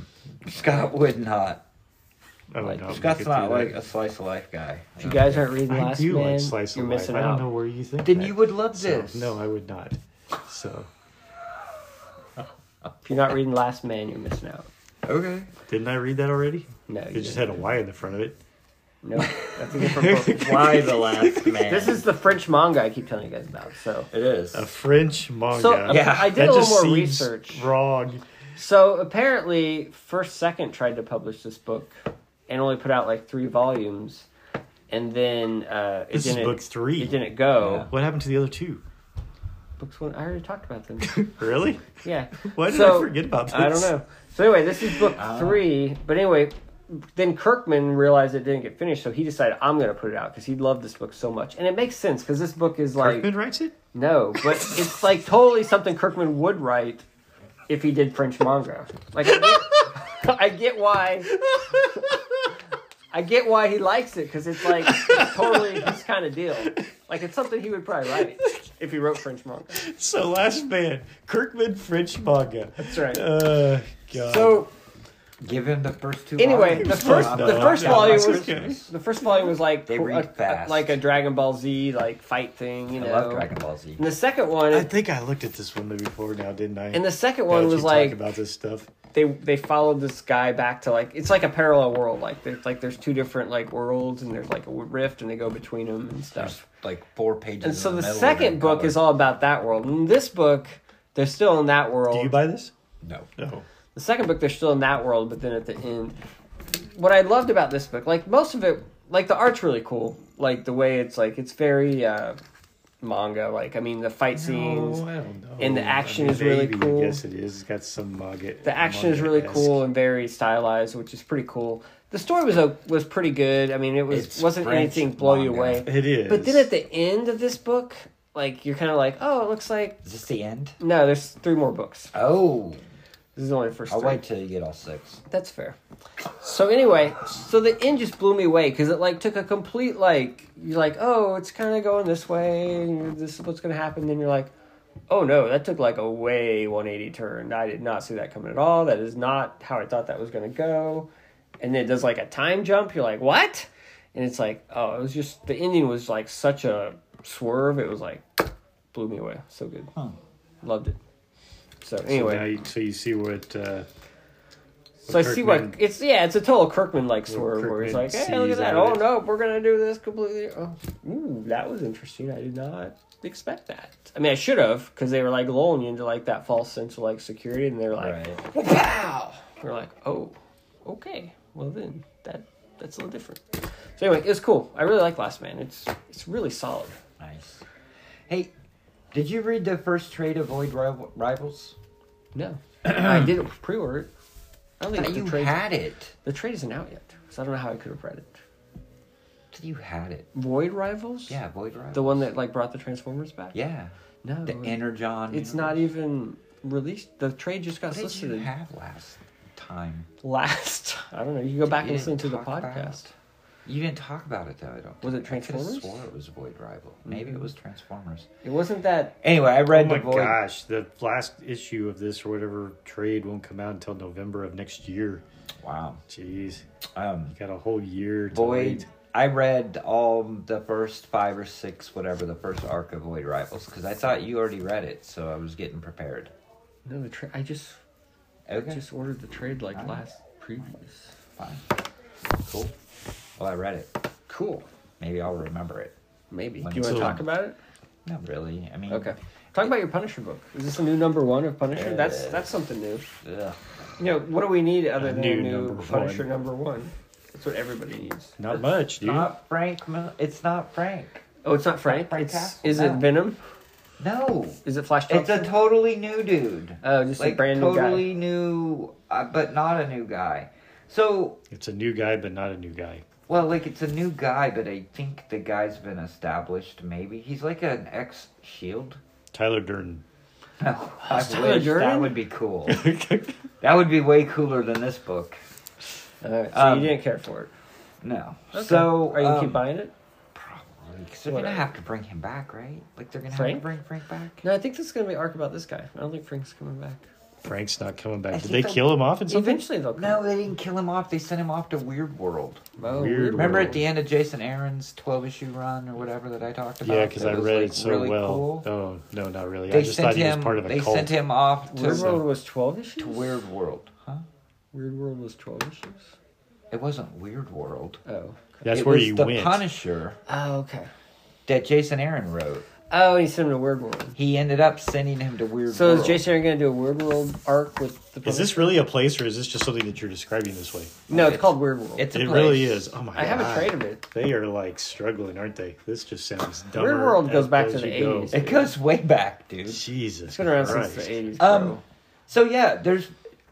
Scott would not. I would not Scott's make it not through like that. a slice of life guy. If you guys aren't reading I Last do Man, like Slice you're of Life. missing I out. don't know where you think Then that. you would love So, this. no, I would not. So, If you're not reading Last Man, you're missing out. Okay. didn't I read that already? No, It just had a Y in the front of it. No, that's a different book. Why the last man? This is the French manga I keep telling you guys about. So, It is. A French manga. so Yeah, I did That a little just more seems research. wrong. So apparently, First Second tried to publish this book and only put out like 3 volumes, and then it This is didn't. book 3. It didn't go. What happened to the other 2? Books 1. I already talked about them. Really? Yeah. Why did So, I forget about this? I don't know. So anyway, this is book 3. But anyway, then Kirkman realized it didn't get finished, so he decided I'm going to put it out because he loved this book so much, and it makes sense because this book is like Kirkman writes it? no, but it's like totally something Kirkman would write if he did French manga. Like I get why. I get why he likes it because it's like totally his kind of deal. Like it's something he would probably write if he wrote French manga. So, Last Man, Kirkman French manga. That's right. God. So Give him the first 2 anyway, volumes. the first No, the first no, volume that's was okay. the first volume was like They read fast. like a Dragon Ball Z like fight thing, you I know. love Dragon Ball Z. And the second one, I think I looked at this one before now, didn't I? and the second Now one that was you like talk about this stuff. they followed this guy back to like it's like a parallel world. Like there's 2 different like worlds, and there's like a rift, and they go between them and stuff. Like 4 pages. And so in the middle second of book color. is all about that world. In this book, they're still in that world. Do you buy this? No. No. The second book, they're still in that world, but then at the end, what I loved about this book, like most of it, like the art's really cool. Like the way it's like it's very manga. Like I mean, the fight scenes. No, I don't know. and the action is really maybe, cool. I guess it is. It's got some manga. The action is really cool and very stylized, which is pretty cool. The story was pretty good. I mean, It's wasn't French anything blow you manga. away. It is. But then at the end of this book, like you're kind of like, oh, it looks like Is this the end? no. There's 3 more books. Oh, This is only the first. I'll 3. wait till you get all 6. That's fair. So anyway, so the end just blew me away because it like took a complete like you're like, oh, it's kind of going this way. And this is what's going to happen. Then you're like, oh no, that took like a way 180 turn. I did not see that coming at all. That is not how I thought that was going to go. And then it does like a time jump. You're like, what? And it's like, oh, it was just the ending was like such a swerve. It was like blew me away. So good. Loved it. So anyway. So you see what. So I see what it's a total Kirkman like What swerve where he's Kirkman like, hey, look at sees that. out of Oh it. no, we're gonna do this completely. Oh, ooh, that was interesting. I did not expect that. I mean, I should have because they were like lulling you into like that false sense of like security, and they're like, Right. wow. We're like, oh, okay. Well then, that's a little different. So anyway, it's cool. I really like Last Man. It's really solid. Nice. Hey, did you read the first trade of Void Rivals? No, I didn't pre-order it. I don't I think thought you the trade had it. the trade isn't out yet, so I don't know how I could have read it. You had it. Void Rivals? Yeah, Void Rivals. The one that like brought the Transformers back? Yeah. No. The Energon. It's not even released. The trade just got What did you solicited have last time? last. I don't know. You go back You and listen didn't to the talk about podcast. You didn't talk about it though. I don't. Was it I could've Transformers? swore it was Void Rival. Maybe it was Transformers. It wasn't that. Anyway, I Oh read my the Void. gosh, the last issue of this or whatever trade won't come out until November of next year. Wow. Jeez, Um, you got a whole year to Void. wait. I read all the first 5 or 6, whatever, the first arc of Void Rivals because I thought you already read it, so I was getting prepared. No, the trade. I just ordered the trade like last previous. Fine. Cool. Well, I read it. Cool. Maybe I'll remember it. Maybe. When Do you want it's to on. talk about it? Not really. I mean, Okay. Talk about your Punisher book. Is this a new #1 of Punisher? That's something new. Ugh. You know, what do we need other A than new a new number Punisher one. #1? That's what everybody needs. Not much, dude. Not Frank. It's not Frank. Oh, it's not Frank. Frank It's Castle, is no. it Venom? No. Is it Flash It's Thompson? a totally new dude. Oh, just a Like brand new guy. totally new, but not a new guy. So, It's a new guy, but not a new guy. well, like it's a new guy, but I think the guy's been established. Maybe he's like an ex-Shield. Tyler Durden. No, I Tyler wish. Durden? That would be cool. That would be way cooler than this book. So Um, you didn't care for it. No. Okay. So, Are you gonna keep buying it? probably because they're What? gonna have to bring him back, right? Like they're gonna Frank? have to bring Frank back. No, I think this is gonna be an arc about this guy. I don't think Frank's coming back. Frank's not coming back. I Did think they they'll- kill him off in something? Eventually they'll come. No, they didn't kill him off. They sent him off to Weird World. Oh, Weird Remember World. at the end of Jason Aaron's 12-issue run or whatever that I talked about? Yeah, because that I was, read like, it so really well. cool? Oh, no, not really. They I just sent thought he was him. part of a They cult. sent him off Weird to World was 12 issues? Weird World, huh? Weird World was 12 issues? It wasn't Weird World. Oh. That's It where was you the went. Punisher Oh, okay. that Jason Aaron wrote. Oh, he sent him to Weird World. He ended up sending him to Weird So World. is Jason Aaron going to do a Weird World arc with the Is this Punisher? really a place, or is this just something that you're describing this way? No, it's called Weird World. It's a It place. really is. Oh my god! I have a trade of it. They are like struggling, aren't they? This just sounds dumber. Weird World goes as back to goes the you go. 80s. It goes way back, dude. Jesus, It's been around Christ. since the 80s, bro. So yeah, there's.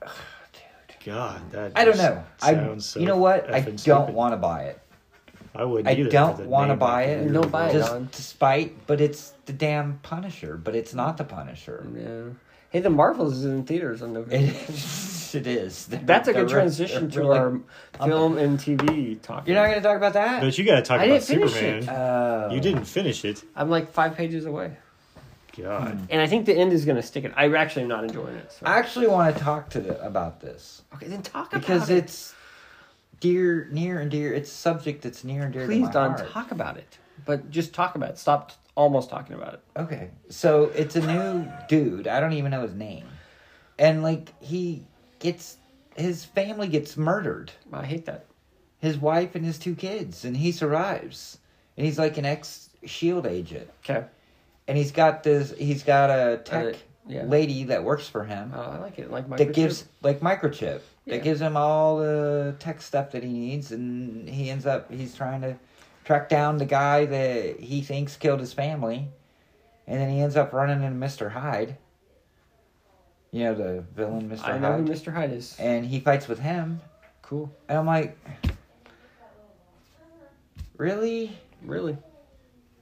God, that I don't just know. I. sounds so You know what? I effing don't stupid. want to buy it. I wouldn't. I either for don't the want to name buy of it. Weird Don't buy it, World. Don. Just despite, but it's the damn Punisher. But it's not the Punisher. Yeah. Hey, the Marvels is in theaters on November. It is. That's a good They're- transition they're to really- our film and TV talk. You're not going to talk about that? But you got to talk I about didn't finish Superman. it. You didn't finish it. I'm like 5 pages away. God. And I think the end is going to stick it. I actually am not enjoying it. So. I actually want to talk about this Okay, then talk about because it. it's near and dear. It's a subject that's near and dear Please, to my Don, heart. talk about it. But just talk about it. Stop almost talking about it. Okay, so it's a new dude. I don't even know his name, and like his family gets murdered. I hate that. His wife and his 2 kids, and he survives. And he's like an ex-Shield agent, Okay. and he's got a tech yeah. lady that works for him. I like it. Like That gives like microchip Yeah. that gives him all the tech stuff that he needs, and he's trying to track down the guy that he thinks killed his family, and then he ends up running into Mr. Hyde. You know the villain, Mr. I know Hyde, who Mr. Hyde is. and he fights with him,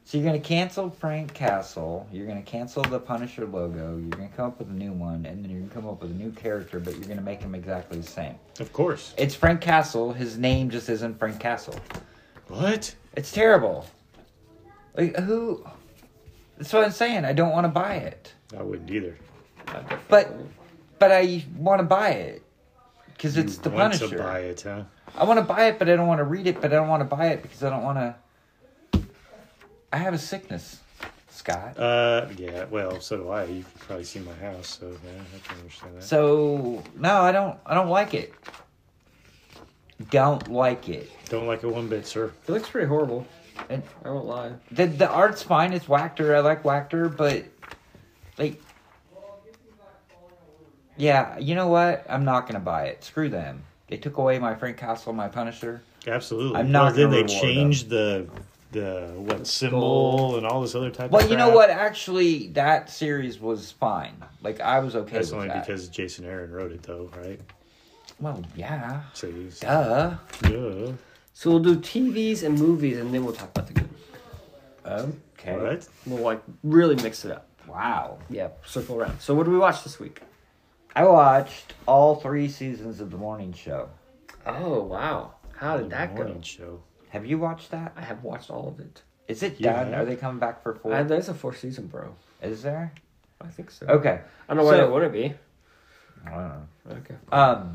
So you're going to cancel Frank Castle. You're going to cancel the Punisher logo. You're going to come up with a new one, and then you're going to come up with a new character, but you're going to make him exactly the same. Of course. It's Frank Castle. His name just isn't Frank Castle. What? It's terrible. Like, who? That's what I'm saying. I don't want to buy it. I wouldn't either. But I want to buy it. Because it's the want Punisher. to buy it, huh? I want to buy it, but I don't want to read it, but I don't want to buy it because I don't want to... I have a sickness, Scott. Yeah, well, so do I. You've probably seen my house, so yeah, I can understand that. So, no, I don't like it. Don't like it. Don't like it one bit, sir. It looks pretty horrible. And I won't lie. the art's fine. It's Wachter. I like Wachter, but like, yeah, you know what? I'm not gonna buy it. Screw them. They took away my Frank Castle, my Punisher. Absolutely. I'm not Well, then gonna they reward changed the symbol and all this other type of Well, crap. you know what? Actually, that series was fine. Like, I was okay That's with only that. because Jason Aaron wrote it, though, right? Well, yeah. So he's... Duh. Yeah. So we'll do TVs and movies, and then we'll talk about the good. Okay. What? We'll like really mix it up. Wow. Yeah, circle around. So what did we watch this week? I watched all 3 seasons of The Morning Show. Oh wow, how did that go? Morning show. Have you watched that? I have watched all of it. Is it You done? have? Are they coming back for 4? There's a 4th season, bro. Is there? I think so. Okay. I don't know why So- it wouldn't be. I don't know. Okay.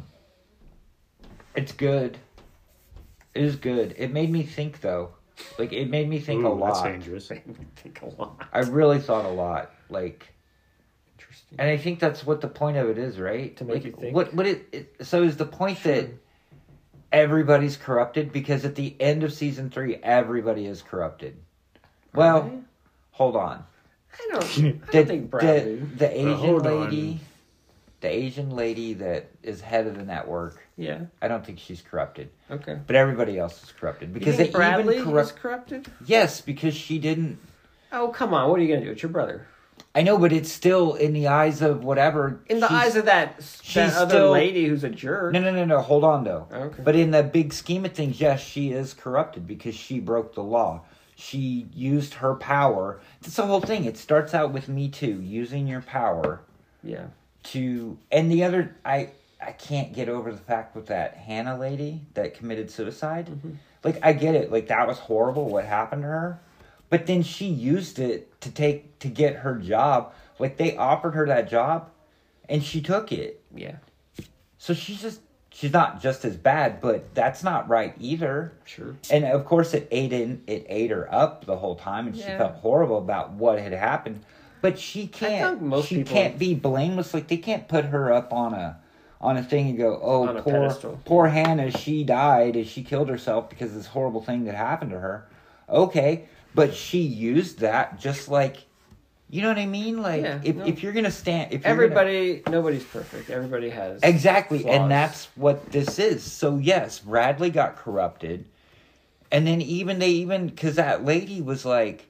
It's good. It is good. It made me think, though. Like, it made me think a Ooh, that's lot. dangerous. I think a lot. I really thought a lot. Like, Interesting. and I think that's what the point of it is, right? To make Like, you think. What so is the point that everybody's corrupted? Because at the end of season 3, everybody is corrupted. Well, Really? hold on. I don't think Bradley. The Asian hold on. lady, the Asian lady that is head of the network, Yeah. I don't think she's corrupted. Okay. But everybody else is corrupted because You think they Bradley even is corrupted? Yes, because she didn't. Oh come on! What are you gonna do? It's your brother. I know, but it's still in the eyes of whatever. In the eyes of that she's other still- lady who's a jerk. No. Hold on, though. Okay. But in the big scheme of things, yes, she is corrupted because she broke the law. She used her power. That's the whole thing. It starts out with Me Too, using your power Yeah. to. And the other, I can't get over the fact with that Hannah lady that committed suicide. Mm-hmm. Like, I get it. Like, that was horrible what happened to her. But then she used it to get her job. Like, they offered her that job, and she took it. Yeah. So she's not just as bad, but that's not right either. Sure. And of course, it ate her up the whole time, and she Yeah. felt horrible about what had happened. But she can't. most She people- can't be blameless. Like, they can't put her up on a thing and go, "Oh, On a pedestal. poor Hannah, she died, and she killed herself because of this horrible thing that happened to her." Okay, but she used that just like, you know what I mean? Like, Yeah, if you're gonna stand, if you're nobody's perfect. Everybody has exactly, flaws. and that's what this is. So yes, Bradley got corrupted, and then because that lady was like,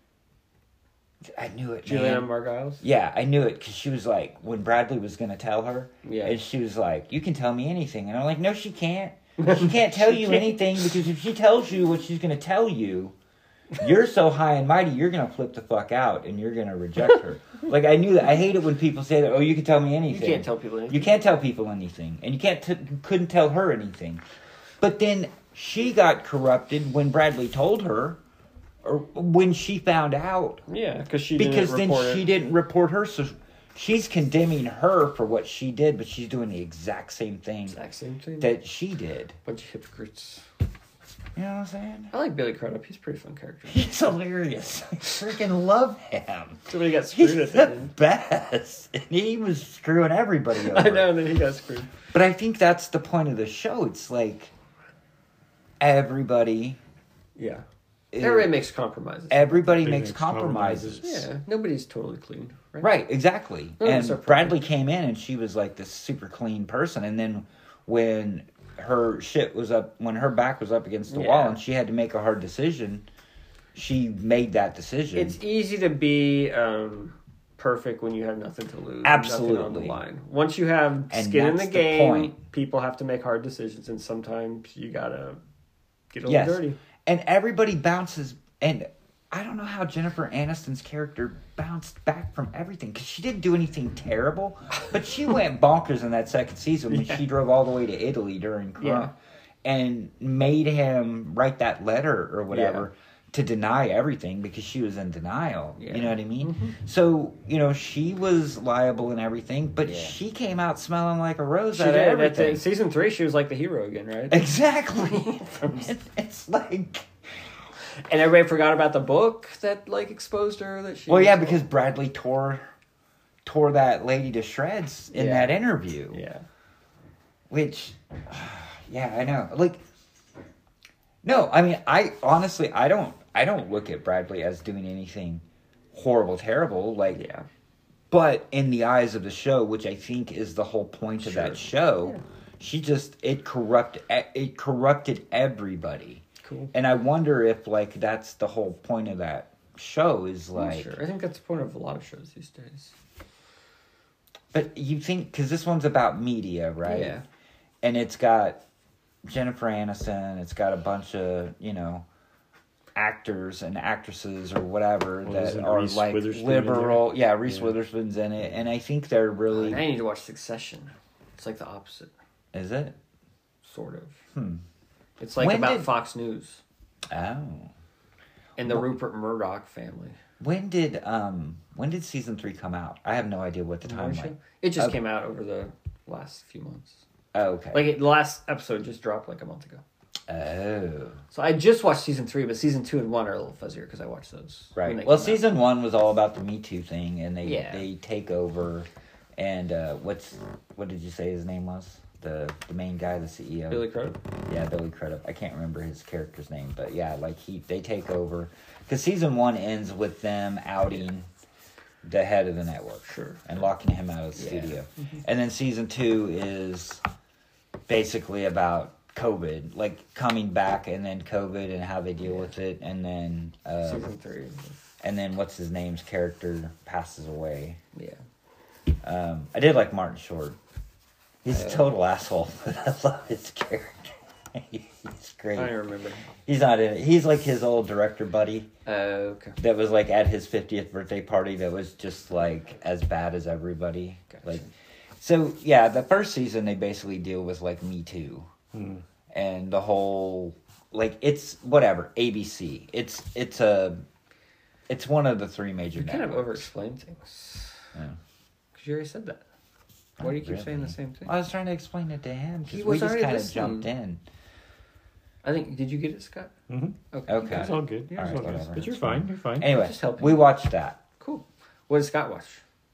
I knew it, Juliana man. Margulies. Yeah, I knew it because she was like, when Bradley was gonna tell her, Yeah. and she was like, "You can tell me anything," and I'm like, "No, she can't. She can't tell you anything because if she tells you what she's gonna tell you, you're so high and mighty, you're gonna flip the fuck out and you're gonna reject her." Like, I knew that. I hate it when people say that. "Oh, you can tell me You anything." can't tell people anything. You can't tell people anything, and you couldn't tell her anything. But then she got corrupted when Bradley told her, or when she found out, Yeah, because then she didn't report her. So she's condemning her for what she did, but she's doing the exact same thing Exact same thing. that she did. Bunch of hypocrites. You know what I'm saying? I like Billy Crudup. He's a pretty fun character. He's hilarious. I freaking love him. Somebody got He's screwed at the the end. best. And he was screwing everybody over. I know, and then he got screwed. But I think that's the point of the show. It's like everybody. Yeah. is- Everybody makes compromises. everybody Everybody makes makes compromises. Yeah, nobody's totally clean, right? Right, exactly. No, and it's so perfect. Bradley came in and she was like this super clean person. And then when her back was up against the wall Yeah. and she had to make a hard decision, she made that decision. It's easy to be perfect when you have nothing to lose. Absolutely. Nothing on the line. Once you have And skin in the that's the game, point. people have to make hard decisions, and sometimes you gotta get a little Yes. dirty. And everybody bounces, and I don't know how Jennifer Aniston's character bounced back from everything, because she didn't do anything terrible, but she went bonkers in that second season when she drove all the way to Italy during Corona and made him write that letter or whatever to deny everything because she was in denial. You know what I mean? Mm-hmm. So, she was liable and everything, but she came out smelling like a rose out of everything. At season 3, she was like the hero again, right? Exactly. It's like... And everybody forgot about the book that exposed her. That she. Well, yeah, because Bradley tore that lady to shreds in that interview. Yeah. Which, I know. No, I mean, I honestly, I don't look at Bradley as doing anything horrible, terrible. But in the eyes of the show, which I think is the whole point of that show, she just it corrupted everybody. Cool. And I wonder if that's the whole point of that show is Sure. I think that's the point of a lot of shows these days. But you think, because this one's about media, right? Yeah. And it's got Jennifer Aniston, it's got a bunch of, actors and actresses or whatever that are Reese liberal. Yeah, Reese Witherspoon's in it. And I think they're really... I need to watch Succession. It's like the opposite. Is it? Sort of. It's about Fox News. Oh. And the Rupert Murdoch family. When did season 3 come out? I have no idea what the timeline. It just came out over the last few months. Oh, okay. The last episode just dropped a month ago. Oh. So I just watched season 3, but season 2 and 1 are a little fuzzier because I watched those. Right. Well, season 1 was all about the Me Too thing, and they take over. And what did you say his name was? The main guy, the CEO. Billy Crudup? Yeah, Billy Crudup. I can't remember his character's name, but yeah, they take over. Because season 1 ends with them outing the head of the network. Sure. And locking him out of the studio. Mm-hmm. And then season 2 is basically about COVID, coming back and then COVID and how they deal with it. And then... season 3. And then what's his name's character passes away. Yeah. I did like Martin Short. He's a total asshole, but I love his character. He's great. I don't remember. He's not in it. He's like his old director buddy. Okay. That was at his 50th birthday party that was just as bad as everybody. Gotcha. So yeah, the first season they basically deal with Me Too. And the whole it's whatever, ABC. It's one of the 3 major networks. You kind of over-explain things. Yeah. Because you already said that. Why do you keep saying the same thing? I was trying to explain it to him. He we was just already kind of listening. jumped in. I think, did you get it, Scott? Mm-hmm. Okay. It's all good. All right, whatever. But you're fine. You're fine. Anyway, Just helping. we watched that. Cool. What did Scott watch?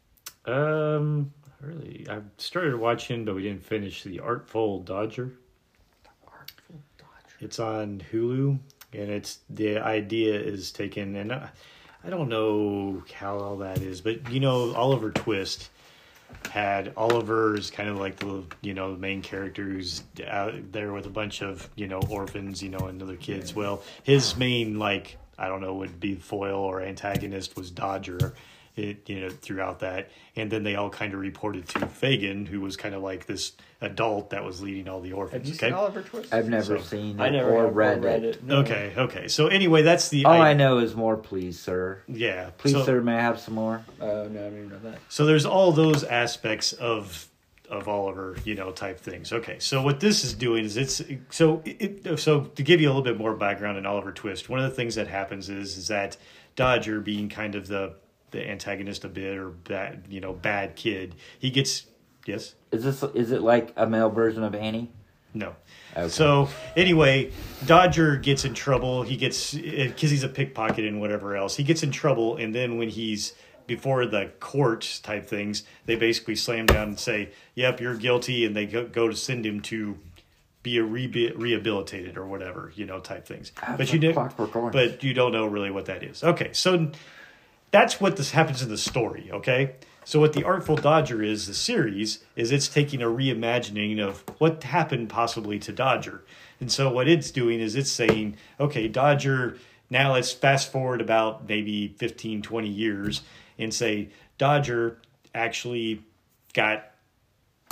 Really, I started watching, but we didn't finish The Artful Dodger. Artful Dodger. It's on Hulu, and the idea is taken, and I don't know how all that is, but Oliver Twist had Oliver's kind of the main character who's out there with a bunch of orphans and other kids. Well, his main would be foil or antagonist was Dodger. Throughout that, and then they all kind of reported to Fagin, who was kind of this adult that was leading all the orphans. Have you seen Oliver Twist? I've never seen it I never or have read it. No. Okay. So anyway, that's the. All I know is more, please, sir. Yeah, please, sir. May I have some more? No, I didn't even know that. So there's all those aspects of Oliver, type things. Okay, so what this is doing is so to give you a little bit more background on Oliver Twist, one of the things that happens is that Dodger, being kind of the antagonist a bit, or bad kid, he gets yes. Is it like a male version of Annie? No. Okay. So anyway, Dodger gets in trouble. He gets, because he's a pickpocket and whatever else, he gets in trouble, and then when he's before the court type things, they basically slam down and say, "Yep, you're guilty," and they go to send him to be rehabilitated or whatever, type things. But you don't know really what that is. Okay, so that's what this happens in the story, okay? So what The Artful Dodger is, the series, is it's taking a reimagining of what happened possibly to Dodger. And so what it's doing is it's saying, okay, Dodger, now let's fast forward about maybe 15, 20 years and say Dodger actually got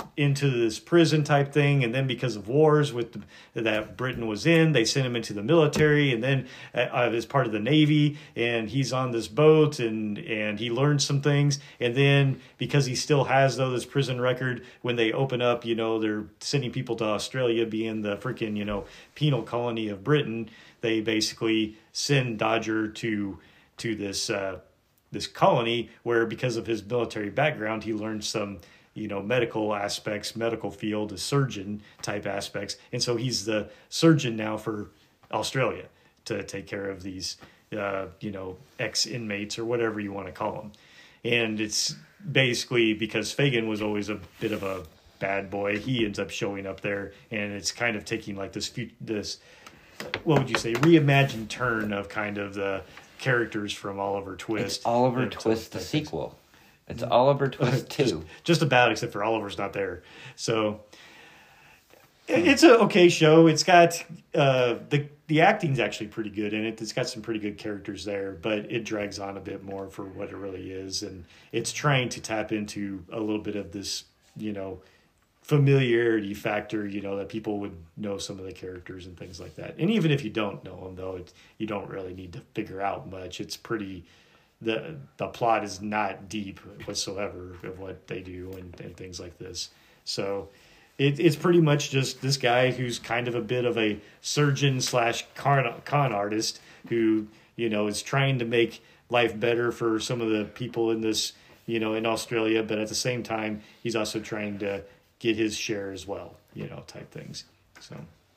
into this prison type thing, and then because of wars that Britain was in, they sent him into the military, and then as part of the Navy, and he's on this boat, and he learns some things, and then because he still has this prison record, when they open up, they're sending people to Australia, being the freaking penal colony of Britain. They basically send Dodger to this colony where, because of his military background, he learned some medical aspects, medical field, a surgeon type aspects. And so he's the surgeon now for Australia to take care of these, ex-inmates or whatever you want to call them. And it's basically because Fagin was always a bit of a bad boy. He ends up showing up there, and it's kind of taking like this, what would you say, reimagined turn of kind of the characters from Oliver Twist. It's Oliver Twist, the sequel. It's Oliver Twist 2. Just about, except for Oliver's not there. So it's an okay show. It's got the acting's actually pretty good in it. It's got some pretty good characters there, but it drags on a bit more for what it really is, and it's trying to tap into a little bit of this, familiarity factor, that people would know some of the characters and things like that. And even if you don't know them, though, you don't really need to figure out much. It's pretty. The plot is not deep whatsoever of what they do and things like this. So it's pretty much just this guy who's kind of a bit of a surgeon / con artist who, is trying to make life better for some of the people in this, in Australia. But at the same time, he's also trying to get his share as well, type things. So.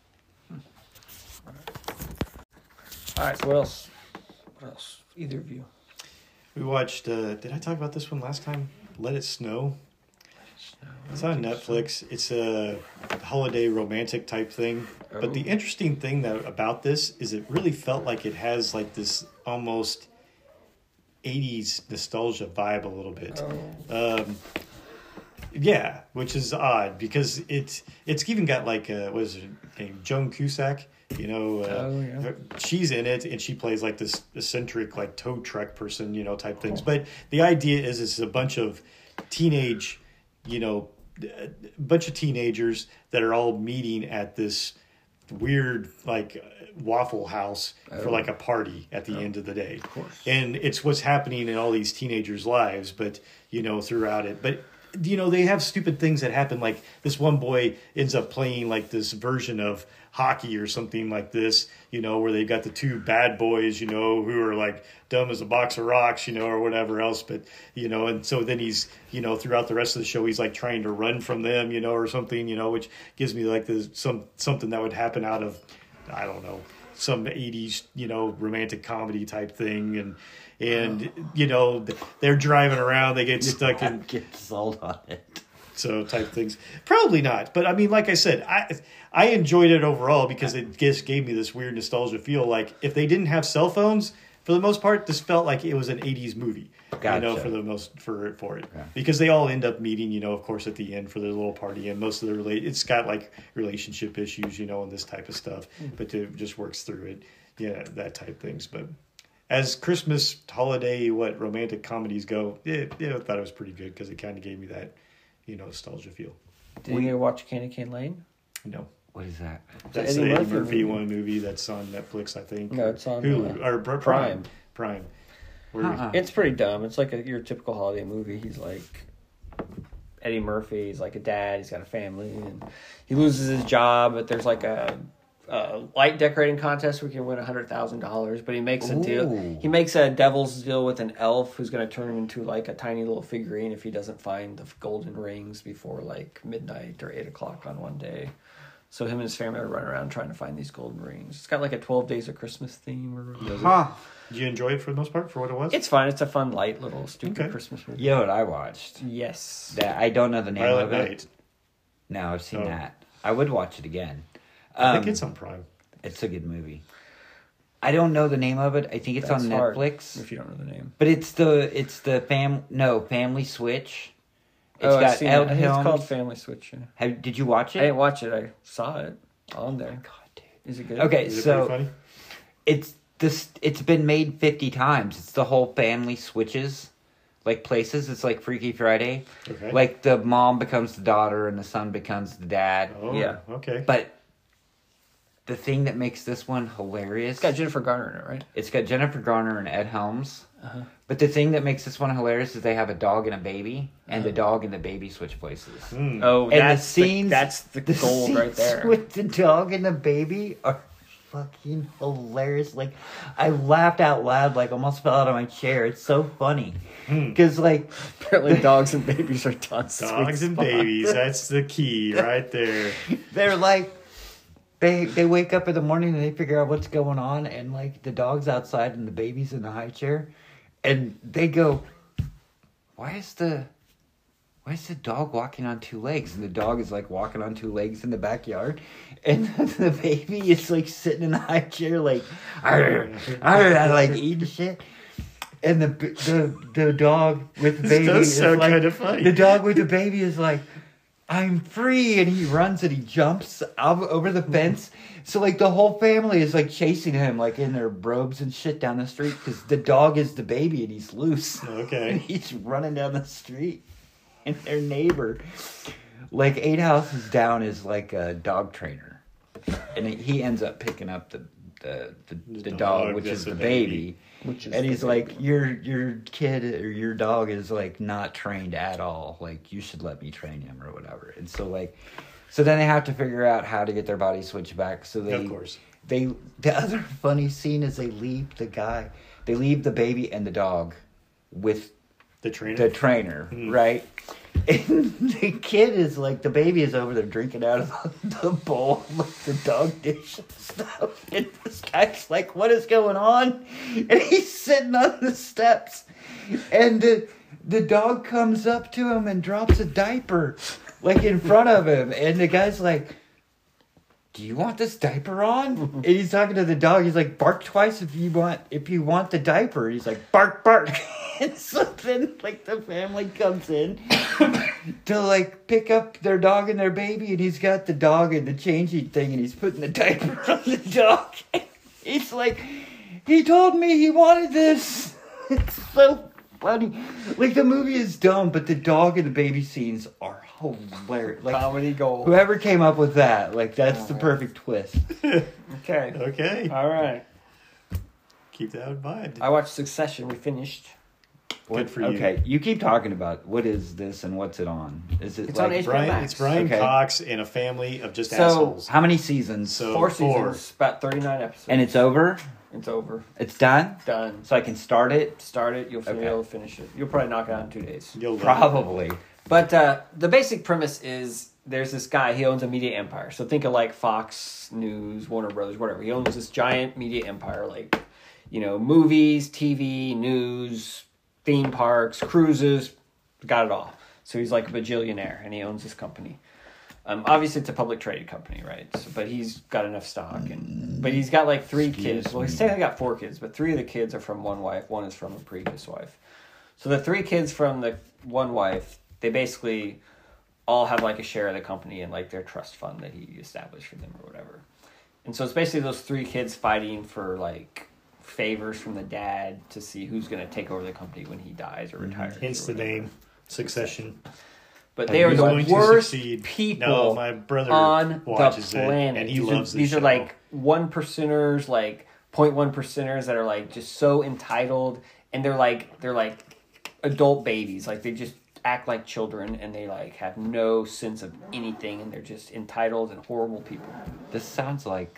All right. So what else? Either of you? We watched, did I talk about this one last time? Let It Snow. It's on Netflix. It's a holiday romantic type thing. Oh. But the interesting thing about this is it really felt like it has like this almost 80s nostalgia vibe a little bit. Oh. Yeah, which is odd because it's even got like, what is her name? Joan Cusack. She's in it, and she plays like this eccentric, like tow truck person, type things. Oh. But the idea is it's a bunch of teenagers that are all meeting at this weird, like, Waffle House for like a party at the end of the day. Of course. And it's what's happening in all these teenagers' lives, but, throughout it. But they have stupid things that happen. Like this one boy ends up playing like this version of hockey or something like this, where they've got the two bad boys, who are like dumb as a box of rocks, or whatever else. But, and so then he's, throughout the rest of the show, he's like trying to run from them, or something, which gives me like something that would happen out of, I don't know, some 80s, romantic comedy type thing. And they're driving around, they get stuck in. Get sold on it. So type things. Probably not. But I mean, like I said, I enjoyed it overall because it just gave me this weird nostalgia feel. Like if they didn't have cell phones, for the most part, this felt like it was an 80s movie. Gotcha. For the most for it. Yeah. Because they all end up meeting, of course, at the end for their little party, and most of the it's got like relationship issues, and this type of stuff. But it just works through it. Yeah, that type things. But as Christmas holiday, romantic comedies go, I thought it was pretty good because it kind of gave me that, nostalgia feel. Did you watch Candy Cane Lane? No. What is that? That's the Eddie Murphy one movie that's on Netflix, I think. No, it's on Hulu or Prime. Prime. It's pretty dumb. It's like your typical holiday movie. He's like Eddie Murphy. He's like a dad. He's got a family, and he loses his job. But there's like a light decorating contest where he can win $100,000. But he makes a deal. He makes a devil's deal with an elf who's going to turn him into like a tiny little figurine if he doesn't find the golden rings before like midnight or 8:00 on one day. So him and his family are running around trying to find these golden rings. It's got like a 12 Days of Christmas theme. Did you enjoy it for the most part, for what it was? It's fun. It's a fun, light, little, stupid Christmas movie. You know what I watched? Yes. That I don't know the name Violet of it. Night. No, I've seen that. I would watch it again. I think it's on Prime. It's a good movie. I don't know the name of it. I think it's on Netflix. If you don't know the name. But it's the Family Switch. I've seen it. I think it's called Family Switch. Yeah. Did you watch it? I didn't watch it. I saw it on there. Oh my God, dude. Is it good? Okay, Is it pretty funny? It's been made 50 times. It's the whole family switches. like places. It's like Freaky Friday. Okay. Like the mom becomes the daughter and the son becomes the dad. Oh, Yeah. Okay. But the thing that makes this one hilarious, It's got Jennifer Garner in it, right? it's got Jennifer Garner and Ed Helms. But the thing that makes this one hilarious is they have a dog and a baby, and the dog and the baby switch places. Oh, And that's the scenes, that's the gold scenes right there. with the dog and the baby are fucking hilarious. Like, I laughed out loud, like almost fell out of my chair. It's so funny because like Apparently, dogs and babies are tons. Dogs and babies. That's the key right there. they're like they wake up in the morning and they figure out what's going on, and like the dog's outside and the baby's in the high chair, and they go, why is the dog walking on two legs? And the dog is like walking on two legs in the backyard, and the baby is like sitting in the high chair like like eating shit. And the dog with the baby does is sound like, kinda funny. the dog with the baby is like, I'm free, and he runs and he jumps out over the fence. So like the whole family is like chasing him like in their robes and shit down the street because the dog is the baby and he's loose. Okay. And he's running down the street, and their neighbor, like 8 houses down, is like a dog trainer, and he ends up picking up the dog, dog, which that's is the the baby. baby. And he's like, your kid or your dog is like not trained at all. Like, you should let me train him or whatever. And so like, so then they have to figure out how to get their body switched back. So they, Of course. the other funny scene is they leave the baby and the dog with The trainer. the trainer, right? And the kid is like, the baby is over there drinking out of the bowl, like the dog dish and stuff. And this guy's like, what is going on? And he's sitting on the steps. And the dog comes up to him and drops a diaper, like in front of him. And the guy's like, do you want this diaper on? And he's talking to the dog. He's like, bark twice if you want the diaper. He's like, bark, bark. And so then, like, the family comes in to, like, pick up their dog and their baby, and he's got the dog in the changing thing, and he's putting the diaper on the dog. He's like, he told me he wanted this. It's so funny. Like, the movie is dumb, but the dog and the baby scenes are hilarious. Like, Comedy gold. whoever came up with that, like, that's the perfect twist. Okay. Okay. All right. Keep that in mind. I watched Succession. We finished. Good for you. Okay, you keep talking about what is this and what's it on? Is it It's on like HBO. It's Brian Okay. Cox and a family of just So- assholes. how many seasons? So 4 seasons, about 39 episodes. And it's over? It's over. It's done? Done. So I can start it? Start it. You'll be Okay. able to finish it. You'll probably knock it out in 2 days. You'll love it. Probably. But the basic premise is there's this guy. He owns a media empire. So think of like Fox News, Warner Brothers, whatever. He owns this giant media empire, like, you know, movies, TV, news, theme parks, cruises, got it all. So he's like a bajillionaire, and he owns this company. Obviously, it's a public traded company, right? So, but he's got enough stock, but he's got like 3 kids. Well, he's technically got 4 kids, but 3 of the kids are from one wife. 1 is from a previous wife. So the 3 kids from the one wife, they basically all have like a share of the company and like their trust fund that he established for them or whatever. And so it's basically those 3 kids fighting for like favors from the dad to see who's going to take over the company when he dies or retires. Hence or the whatever. name, Succession. But they are Who's going the to worst succeed? people No, my brother on watches the it, planet. and he these loves are, this these are show. like 1%ers, like 0.1%ers that are like just so entitled, and they're like adult babies. Like they just act like children, and they like have no sense of anything, and they're just entitled and horrible people. This sounds like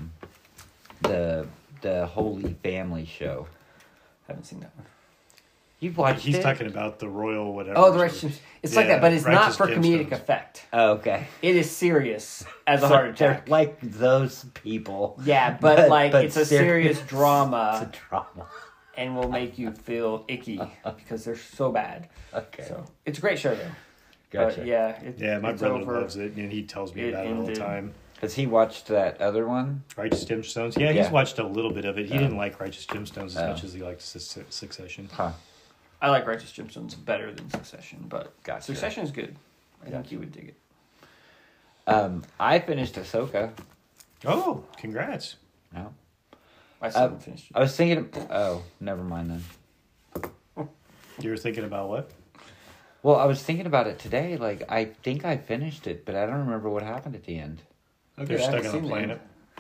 the Holy Family show. Haven't seen that one. You've watched He's it? talking about the royal whatever. Oh, the Righteous. It's like Yeah, that, but it's not Righteous for comedic Gemstones. effect. Oh, okay. It is serious as a So heart they're attack. like those people. Yeah, but like but it's a serious It's drama a drama. and will make you feel icky because they're so bad. Okay. So it's a great show though. Gotcha. But yeah, Yeah, my it's brother over. loves it, and he tells me It about it all the ended. time. Has he watched that other one? Righteous Gemstones. Yeah, Yeah. he's watched a little bit of it. He Oh. didn't like Righteous Gemstones as Oh. much as he liked Succession. Huh. I like Righteous Gemstones better than Succession, but Gotcha. Succession is good. I think Gotcha. you would dig it. I finished Ahsoka. Oh, congrats. No. I still haven't finished it. I was thinking. Oh, never mind then. You were thinking about what? Well, I was thinking about it today. Like, I think I finished it, but I don't remember what happened at the end. They're I haven't stuck on seen a the end. planet.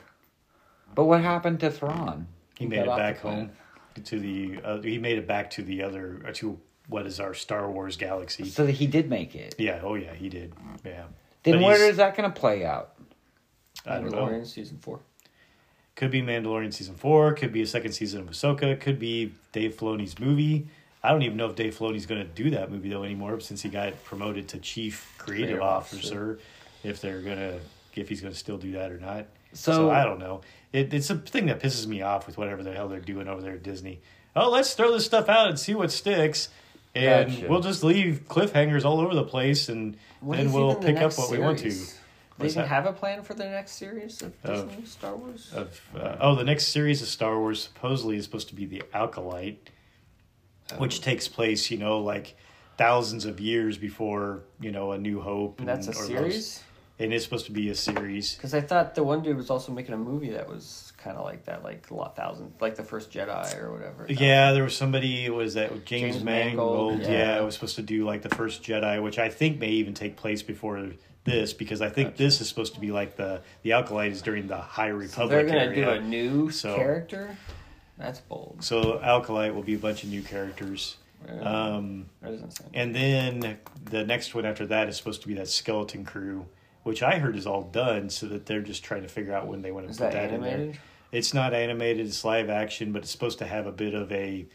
But what happened to Thrawn? He made got it off back the planet. home to the. He made it back to the other to what is our Star Wars galaxy. So that he did make it. Yeah. Oh yeah, he did. Yeah. Then But where he's- is that going to play out? I don't know. Mandalorian season 4. Could be Mandalorian season 4. Could be a second season of Ahsoka. Could be Dave Filoni's movie. I don't even know if Dave Filoni's going to do that movie though anymore since he got promoted to chief creative Creative officer. If he's going to still do that or not. So- So I don't know. It's a thing that pisses me off with whatever the hell they're doing over there at Disney. Oh, let's throw this stuff out and see what sticks. And Gotcha. we'll just leave cliffhangers all over the place, and What then is we'll even the pick up next what we want to. series? They What's even that? have a plan for the next series of Of- Disney Star Wars? The next series of Star Wars supposedly is supposed to be the Acolyte, which takes place, like thousands of years before, A New Hope. And that's a or those- series? And it's supposed to be a series. Because I thought the one dude was also making a movie that was kind of like that, like a lot thousand, like the first Jedi or whatever. Yeah, there was somebody. Was that James James Mangold? Mangold, Yeah, yeah. it was supposed to do like the first Jedi, which I think may even take place before this, because I think this is supposed to be like the Acolyte is during the High So Republic. they're going to do area. a new So- character? That's bold. So Acolyte will be a bunch of new characters. That doesn't sound And then the next one after that is supposed to be that Skeleton Crew, which I heard is all done, so that they're just trying to figure out when they want to Is put that that in there. animated? It's not animated; it's live action, but it's supposed to have a bit of a,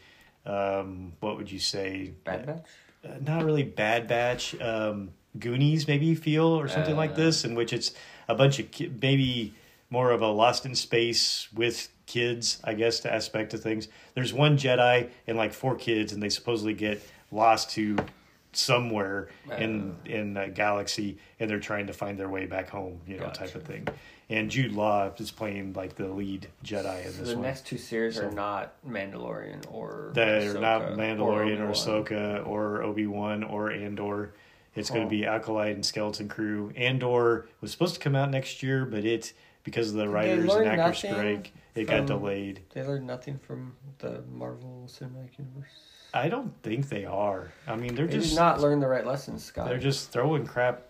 what would you say? Bad Batch? Not really Bad Batch, Goonies maybe feel or something like this, in which it's a bunch of maybe more of a Lost in Space with kids, I guess, the aspect of things. There's one Jedi and like 4 kids, and they supposedly get lost to somewhere in a galaxy, and they're trying to find their way back home, Gotcha. type of thing. And Jude Law is playing like the lead Jedi in So this the one. next 2 series are not Mandalorian or They're not Ahsoka Mandalorian or Obi-Wan. Ahsoka or Obi-Wan or Andor. It's going to be Acolyte and Skeleton Crew. Andor was supposed to come out next year, but because of the writers and learn actors nothing strike, it got from- delayed. They learned nothing from the Marvel Cinematic Universe. I don't think they are. I mean, They did not learn the right lessons, Scott. they're just throwing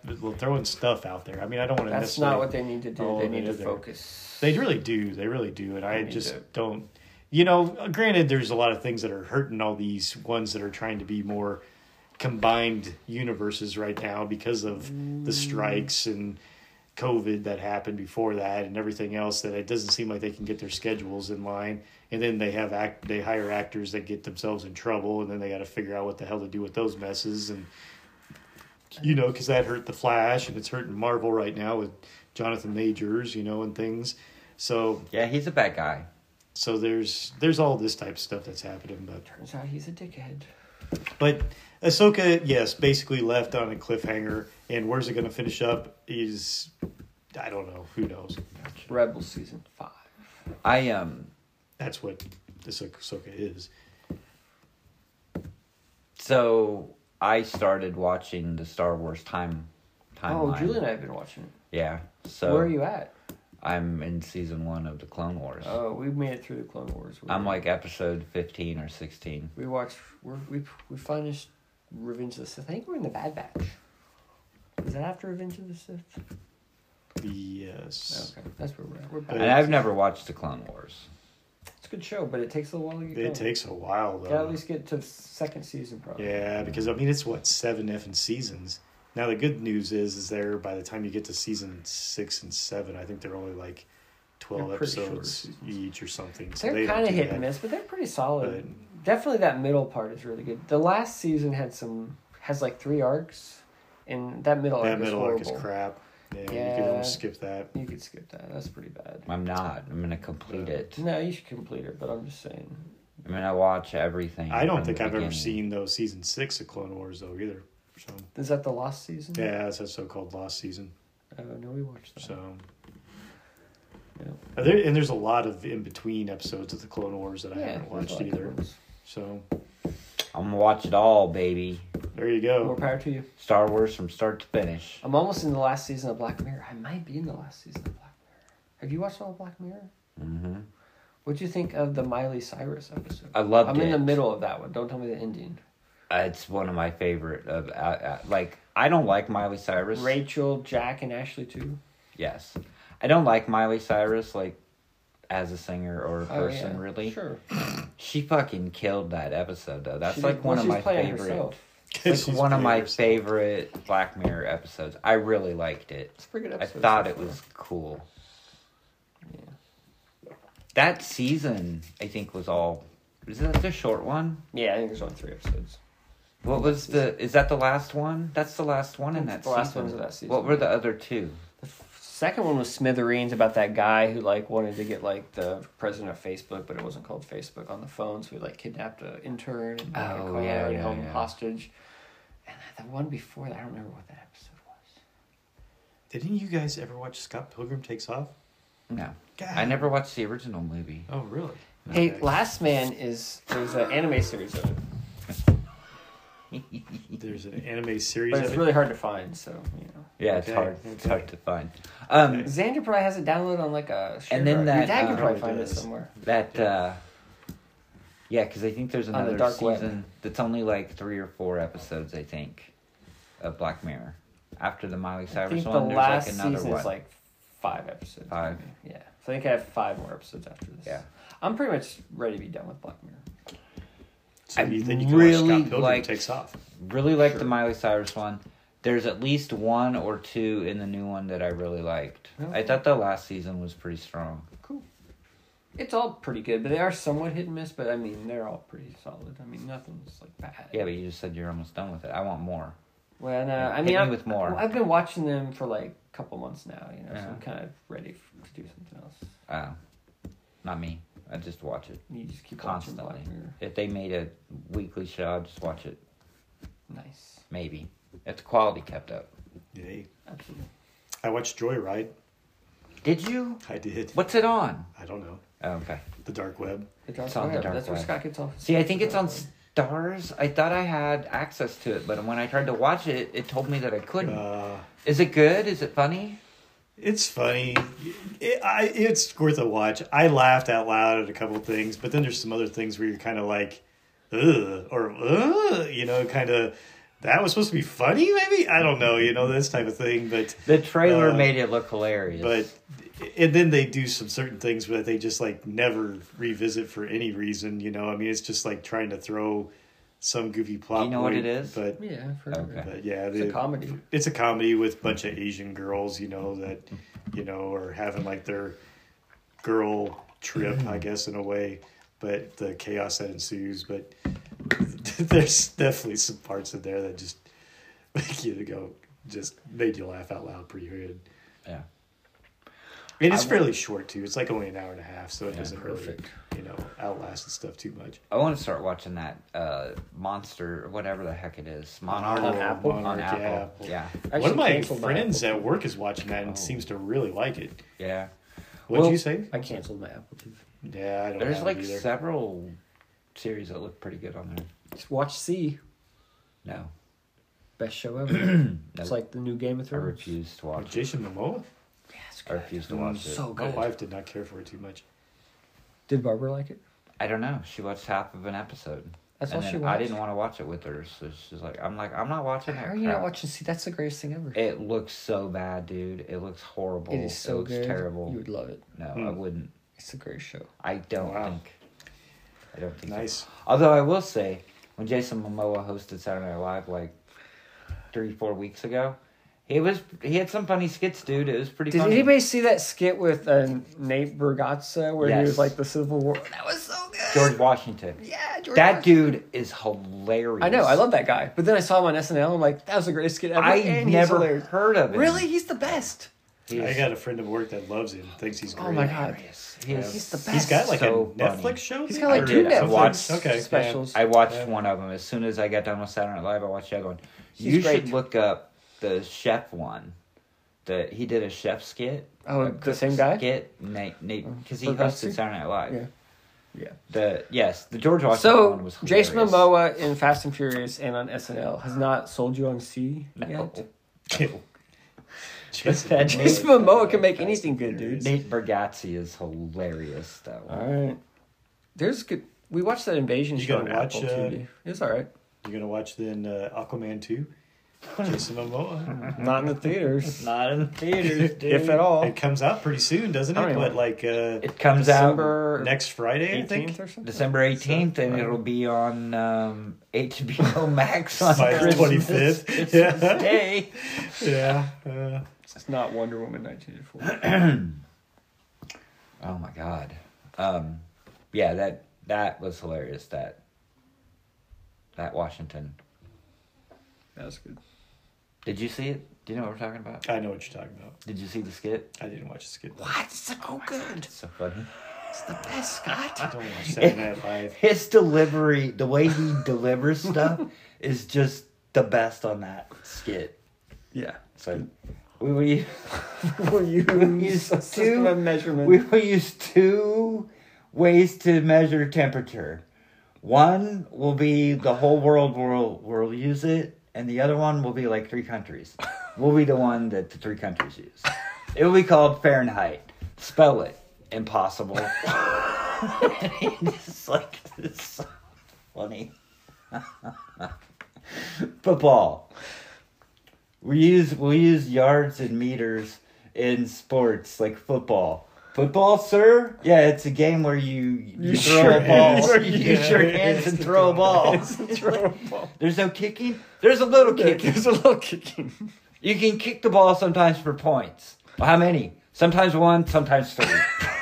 stuff out there. I mean, I don't want to That's necessarily. not what they need to do. all They of need it to either. focus. They really do. They really do. And I need just to- don't. Granted, there's a lot of things that are hurting all these ones that are trying to be more combined universes right now because of the strikes and COVID that happened before that and everything else, that it doesn't seem like they can get their schedules in line. And then they hire actors that get themselves in trouble, and then they got to figure out what the hell to do with those messes. And because that hurt the Flash, and it's hurting Marvel right now with Jonathan Majors, and things. So Yeah, he's a bad guy. so there's all this type of stuff that's happening, Turns out he's a dickhead. but Ahsoka, yes, basically left on a cliffhanger, and where's it going to finish up is, I don't know, who knows. Rebels season 5. That's what this Ahsoka is. So I started watching the Star Wars timeline. Oh, Julie and I have been watching it. Yeah. So Where are you at? I'm in season 1 of the Clone Wars. Oh, we made it through the Clone Wars. I'm like episode 15 or 16. We watched. We finished Revenge of the Sith. I think we're in the Bad Batch. Is that after Revenge of the Sith? Yes. Okay, that's where we're at. We're But And I've never watched the Clone Wars. It's a good show, but it takes a while to get It going. takes a while, though. Gotta at least get to the second season, probably. Yeah, because I mean it's 7 effing seasons. Now the good news is there by the time you get to season 6 and 7, I think they're only like 12 They're pretty short episodes seasons. each or something. So They're they don't kind of do hit that. and miss, but they're pretty solid. Definitely that middle part is really good. The last season has like 3 arcs, and that middle That arc middle arc is is horrible. crap. Yeah, you could Yeah. almost skip that. You could skip that. That's pretty bad. I'm not. I'm going to complete it. No, you should complete it, but I'm just saying. I'm going to watch everything. I don't from think the I've ever beginning. seen those season 6 of Clone Wars though either. So Is that the last season? yeah, that's a so-called lost season. Oh, no, we watched that. So Yeah. there's a lot of in between episodes of the Clone Wars that I haven't there's a watched lot of either. good ones. So I'm going to watch it all, baby. there you More go. power to you. Star Wars from start to finish. I'm almost in the last season of Black Mirror. I might be in the last season of Black Mirror. Have you watched all of Black Mirror? Mm-hmm. What'd you think of the Miley Cyrus episode? I loved I'm it. in the middle of that one. Don't tell me the ending. It's one of my favorite of like I don't like Miley Cyrus. Rachel, Jack, and Ashley too. Yes, I don't like Miley Cyrus like as a singer or a person really. Sure. She fucking killed that episode though. That's She like did- one well, of she was my playing favorite. herself. Like She's one of playing my herself. favorite Black Mirror episodes. I really liked it. It's a pretty good I episode. thought so it far. was cool. Yeah. That season, I think, was all. Is that the short one? Yeah, I think there's only 3 episodes. What was the? Is that the last one? That's the last one in that The season. last one's of that season. What were the other 2? The second one was Smithereens, about that guy who like wanted to get like the president of Facebook, but it wasn't called Facebook, on the phone. So he like kidnapped an intern and like, a Oh, car yeah, and yeah, held him yeah. hostage. And the one before that, I don't remember what that episode was. Didn't you guys ever watch Scott Pilgrim Takes Off? No, God. I never watched the original movie. Oh, really? Hey, Okay. Last Man there's an anime series of it, There's an anime series but of it's it. really hard to find. So you know, Yeah, it's Okay, hard. It's okay. hard to find. Xander probably has it downloaded on like a. And then share drive. that, Your dad can probably it find it does. somewhere. That. Yeah, because I think there's the another dark web. season that's only like 3 or 4 episodes. I think of Black Mirror. After the Miley I Cyrus think the one, there's last like another season one. is like 5 episodes. 5. maybe. Yeah. So I think I have 5 more episodes after this. Yeah. I'm pretty much ready to be done with Black Mirror. So I you think you can really watch Scott Pilgrim like- Takes Off? Really like Sure. the Miley Cyrus one. There's at least 1 or 2 in the new one that I really liked. Okay. I thought the last season was pretty strong. Cool. It's all pretty good, but they are somewhat hit and miss. But I mean, they're all pretty solid. I mean, nothing's like bad. Yeah, but you just said you're almost done with it. I want more. Well, no, I Hit mean, me I've, with more. I've been watching them for like a couple months now. You know, so Yeah. I'm kind of ready to do something else. Not me. I just watch it You just keep watching constantly. Black Mirror. If they made a weekly show, I'd just watch it. Nice. Maybe. If the quality kept up. Yay. Absolutely. I watched Joyride. Did you? I did. What's it on? I don't know. Oh, okay. The dark web. The dark It's on the web. dark That's where web. Scott gets off. See, I think it's on Stars. I thought I had access to it, but when I tried to watch it, it told me that I couldn't. Is it good? Is it funny? It's funny. It's worth a watch. I laughed out loud at a couple things, but then there's some other things where you're kind of like, ugh, or you know, kind of. That was supposed to be funny, maybe? I don't know, you know, this type of thing. But The trailer made it look hilarious. and then they do some certain things that they just like never revisit for any reason, you know. I mean, it's just like trying to throw some goofy plot. Do you know what point, it is? But Yeah, I've heard of Okay. it. but yeah, It's a comedy. It's a comedy with a bunch of Asian girls, you know, that, you know, are having like their girl trip, I guess, in a way. But the chaos that ensues. But there's definitely some parts in there that just make you go, just made you laugh out loud pretty good. Yeah. And it's fairly short too. It's like only an hour and a half, so it Yeah, doesn't perfect. really, you know, outlast the stuff too much. I want to start watching that Monster, whatever the heck it is. Monarch. On Apple? On Monarch, Apple. Yeah. I One of actually my canceled friends Apple at work is watching that and Oh. seems to really like it. Yeah. What'd Well, you say? I canceled my Apple TV. Yeah, I don't There's have like it either. several series that look pretty good on there. Just watch C. No. Best show ever. It's Nope. like the new Game of I Thrones. refuse to watch With it. Jason Momoa? Yeah, it's I refuse to watch it. So My good. wife did not care for it too much. Did Barbara like it? I don't know. She watched half of an episode. That's and all she then watched. I didn't want to watch it with her, so she's like, I'm not watching that. How are you not crap. watching C? That's the greatest thing ever. It looks so bad, dude. It looks horrible. It is so looks good. terrible. You would love it. No, Hmm. I wouldn't. It's a great show. I don't Wow. think. I don't think. Nice. So. Although I will say, when Jason Momoa hosted Saturday Night Live like 3-4 weeks ago, he had some funny skits, dude. It was pretty. Did funny. anybody see that skit with Nate Bargatze where he Yes. was like the Civil War? That was so good. George Washington? Yeah, George. That Washington. dude is hilarious. I know. I love that guy. But then I saw him on SNL. I'm like, that was the greatest skit ever. I and he's never hilarious. heard of him. Really, he's the best. He I is got a friend at work that loves him, thinks he's great. Oh my god, hilarious. He is he's the best. He's got like So a Netflix funny. show? He's got like Or two did. I Netflix watched- Okay, specials. I watched Yeah. one of them as soon as I got done with Saturday Night Live. I watched the other one. He's You great. should look up the chef one. He did a chef skit. Oh, a the cook same guy? Skit, Nate, because he Bargatze? hosted Saturday Night Live. Yeah. The George Washington So one was Jason hilarious. Momoa in Fast and Furious and on SNL has not sold you on C No. yet. Jason Jason Momoa can make anything good, dude. Nate Bargatze is hilarious though. All right. There's good. We watched that Invasion You show on gonna watch, Apple TV. It's all right. You gonna watch then Aquaman 2? Jason Momoa. Not in the theaters. Not in the theaters, dude. If at all. It comes out pretty soon, doesn't I don't it? know. But like It comes December next Friday, I think. 18th or something. December 18th, and it'll be on HBO Max on By the Christmas 25th. Christmas Yeah. Day. Yeah. It's not Wonder Woman 1984. Oh my god. Yeah, that was hilarious. That Washington. That was good. Did you see it? Do you know what we're talking about? I know what you're talking about. Did you see the skit? I didn't watch the skit. What? It's so good. It's so funny. It's the best, Scott. I don't watch Saturday Night Live. His delivery, the way he delivers stuff, is just the best on that skit. Yeah. So we We'll use a system of measurement. we will use two ways to measure temperature. One will be the whole world will use it, and the other one will be like 3 countries. We'll be the one that the 3 countries use. It will be called Fahrenheit. Spell it. Impossible. It's like, it's so funny. Football. We'll use yards and meters in sports like football. Football, sir? Yeah, it's a game where you throw a ball. You use your hands and throw a ball. There's no kicking? There's a little kicking. There's a little kicking. You can kick the ball sometimes for points. Well, how many? Sometimes 1, sometimes 3.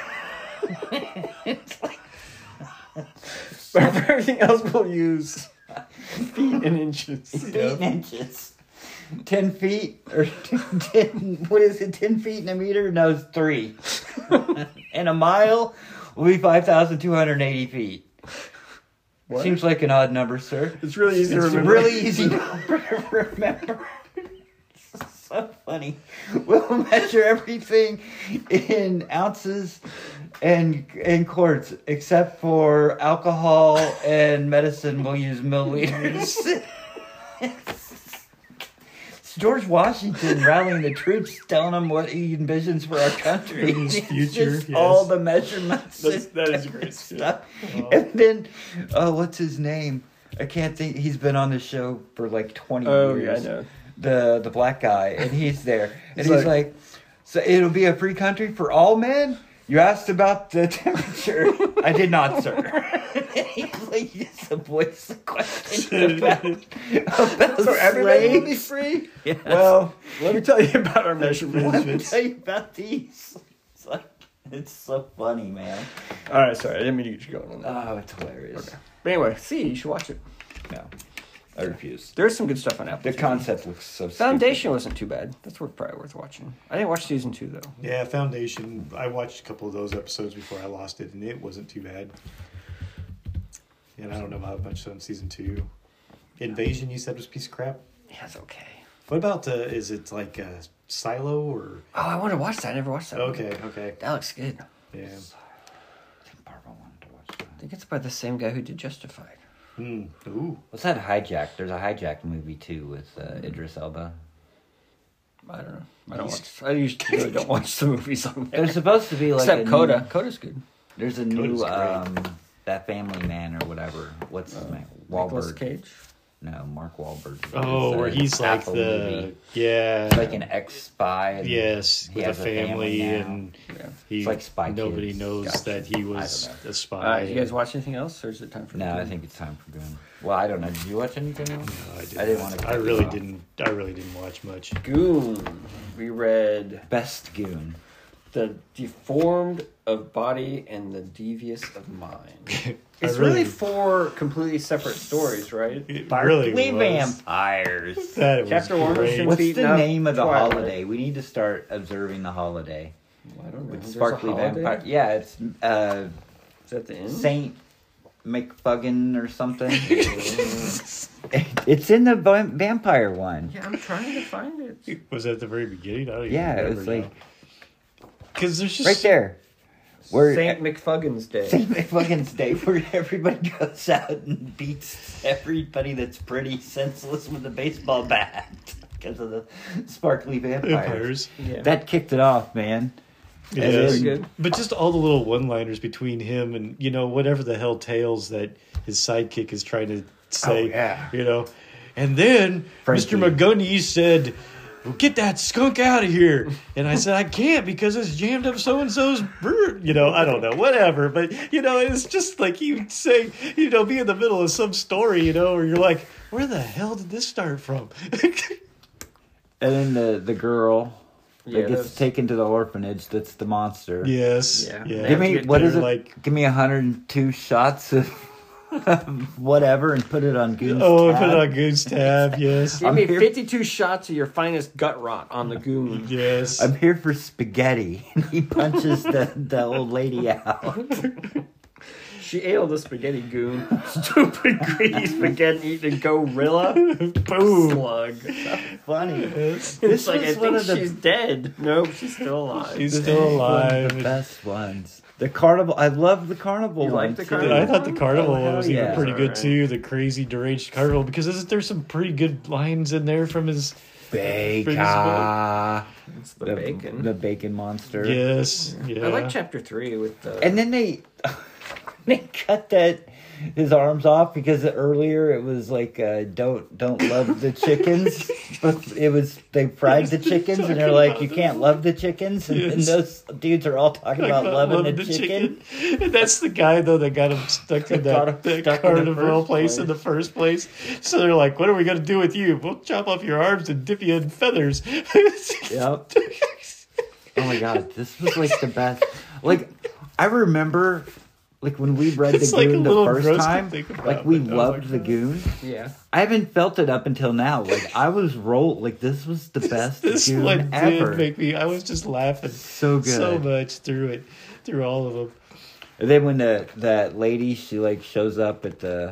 It's like... But for everything else, we'll use feet and inches. Feet and inches. 10 feet or 10, what is it, 10 feet in a meter? No, it's 3. And a mile will be 5,280 feet. What? Seems like an odd number, sir. It's really easy to It's a remember. really easy number to remember. It's so funny. We'll measure everything in ounces and quarts, except for alcohol and medicine. We'll use milliliters. It's George Washington rallying the troops, telling them what he envisions for our country. His It's future, just yes. all the measurements. That is a and great skit. stuff. And then, what's his name? I can't think. He's been on the show for like 20 Oh, yeah, years. I know. The black guy, and he's there, and He's he's like, so it'll be a free country for all men? You asked about the temperature. I did not, sir. And he's like, just voice the question about So everybody will be slaves. free? Yes. Well, let me tell you about our Let measurements. me tell you about these. It's like, it's so funny, man. All right, sorry. I didn't mean to get you going on that. Oh, it's hilarious. But anyway, see, you should watch it. No, I refuse. There's some good stuff on Apple. The concept looks so stupid. Foundation wasn't too bad. That's probably worth watching. I didn't watch season 2 though. Yeah, Foundation. I watched a couple of those episodes before I lost it, and it wasn't too bad. And I don't know how much on season 2. Invasion, you said, was a piece of crap. Yeah, it's okay. What about is it like Silo or? Oh, I want to watch that. I never watched that. one. Okay. That looks good. Yeah. I think Barbara wanted to watch that. I think it's by the same guy who did Justified. Ooh. What's that Hijack? There's a Hijack movie too with Idris Elba. I don't know. I usually really don't watch the movies on there. There's supposed to be like Except a Coda. New, Coda's good. there's a Coda's new great. That Family Man or whatever. What's his name? Nicolas Wahlberg. Cage. No, like Wahlberg. Oh, It's where a he's like Apple the movie. yeah. It's like an ex-spy. And Yes, he with a has family, now. and Yeah. he It's like Spy nobody Kids. knows Gotcha. that he I was don't a spy. All right, you guys watch anything else, or is it time for? No, I think it's time for Goon. Well, I don't know. Did you watch anything else? No, I didn't want to. I really didn't watch much. Goon. We read Best Goon. The Deformed of Body and the Devious of Mind. I It's really 4 completely separate stories, right? It really Sparkly was. vampires. That was Chapter 1 was great. Jim What's Beaten the up name of the Twilight. holiday? We need to start observing the holiday I don't know. with There's a sparkly holiday? vampire. Yeah, it's Is that the end? Saint McFuggin or something. It's in the vampire one. Yeah, I'm trying to find it. Was that at the very beginning? I don't even Yeah, it remember was like because there's just right there. Where Saint McFuggin's Day. Saint McFuggin's Day, where everybody goes out and beats everybody that's pretty senseless with a baseball bat because of the sparkly vampires. vampires. Yeah. That kicked it off, man. Yes. very good. But just all the little one-liners between him and whatever the hell tales that his sidekick is trying to say, yeah. you know. And then Frankie. Mr. McGonagall said, well, get that skunk out of here. And I said, I can't because it's jammed up so-and-so's bird. You know, I don't know, whatever. But, you know, it's just like you would say, you know, be in the middle of some story, you know, where you're like, where the hell did this start from? And then the girl Yeah, that gets those- taken to the orphanage, that's the monster. Yes. Yeah. Yeah. Give me, They're what is it? like- Give me 102 shots of whatever and put it on Goon's Oh, tab. put it on Goon's tab, yes. Give I'm me here- 52 shots of your finest gut rot on the goon. Yes. I'm here for spaghetti. And he punches the old lady out. She ate all the spaghetti goon. Stupid greedy spaghetti eating gorilla. Boom. Slug. Funny. Yes. It's like, I was one think of the- she's dead. Nope, she's still alive. He's This still is one of alive. the best ones. The carnival. I love the carnival. You like ones, the too. carnival? I thought the carnival Oh, one was hell even yeah. pretty good Alright. too. The crazy deranged carnival, because isn't there some pretty good lines in there from his? Bacon. It's the bacon. The bacon monster. Yes, yeah. I like chapter 3 with the. And then they cut his arms off because earlier it was like don't love the chickens, but it was they fried the chickens and they're like you can't love the chickens, and, Yes. those dudes are all talking about loving the chicken. And that's the guy though that got him stuck in Got him that stuck in the carnival first place in place. the first place. So they're like, "What are we gonna do with you? We'll chop off your arms and dip you in feathers." Yep. Oh my god, this was like the best. Like I remember, like when we read It's the like a Goon little the first gross to time, think about, like we but oh my loved the God. Goon. Yeah. I haven't felt it up until now. Like I was like this was the best This Goon one ever. did make me. I was just laughing So good. so much through all of them. And then when that lady she like shows up at the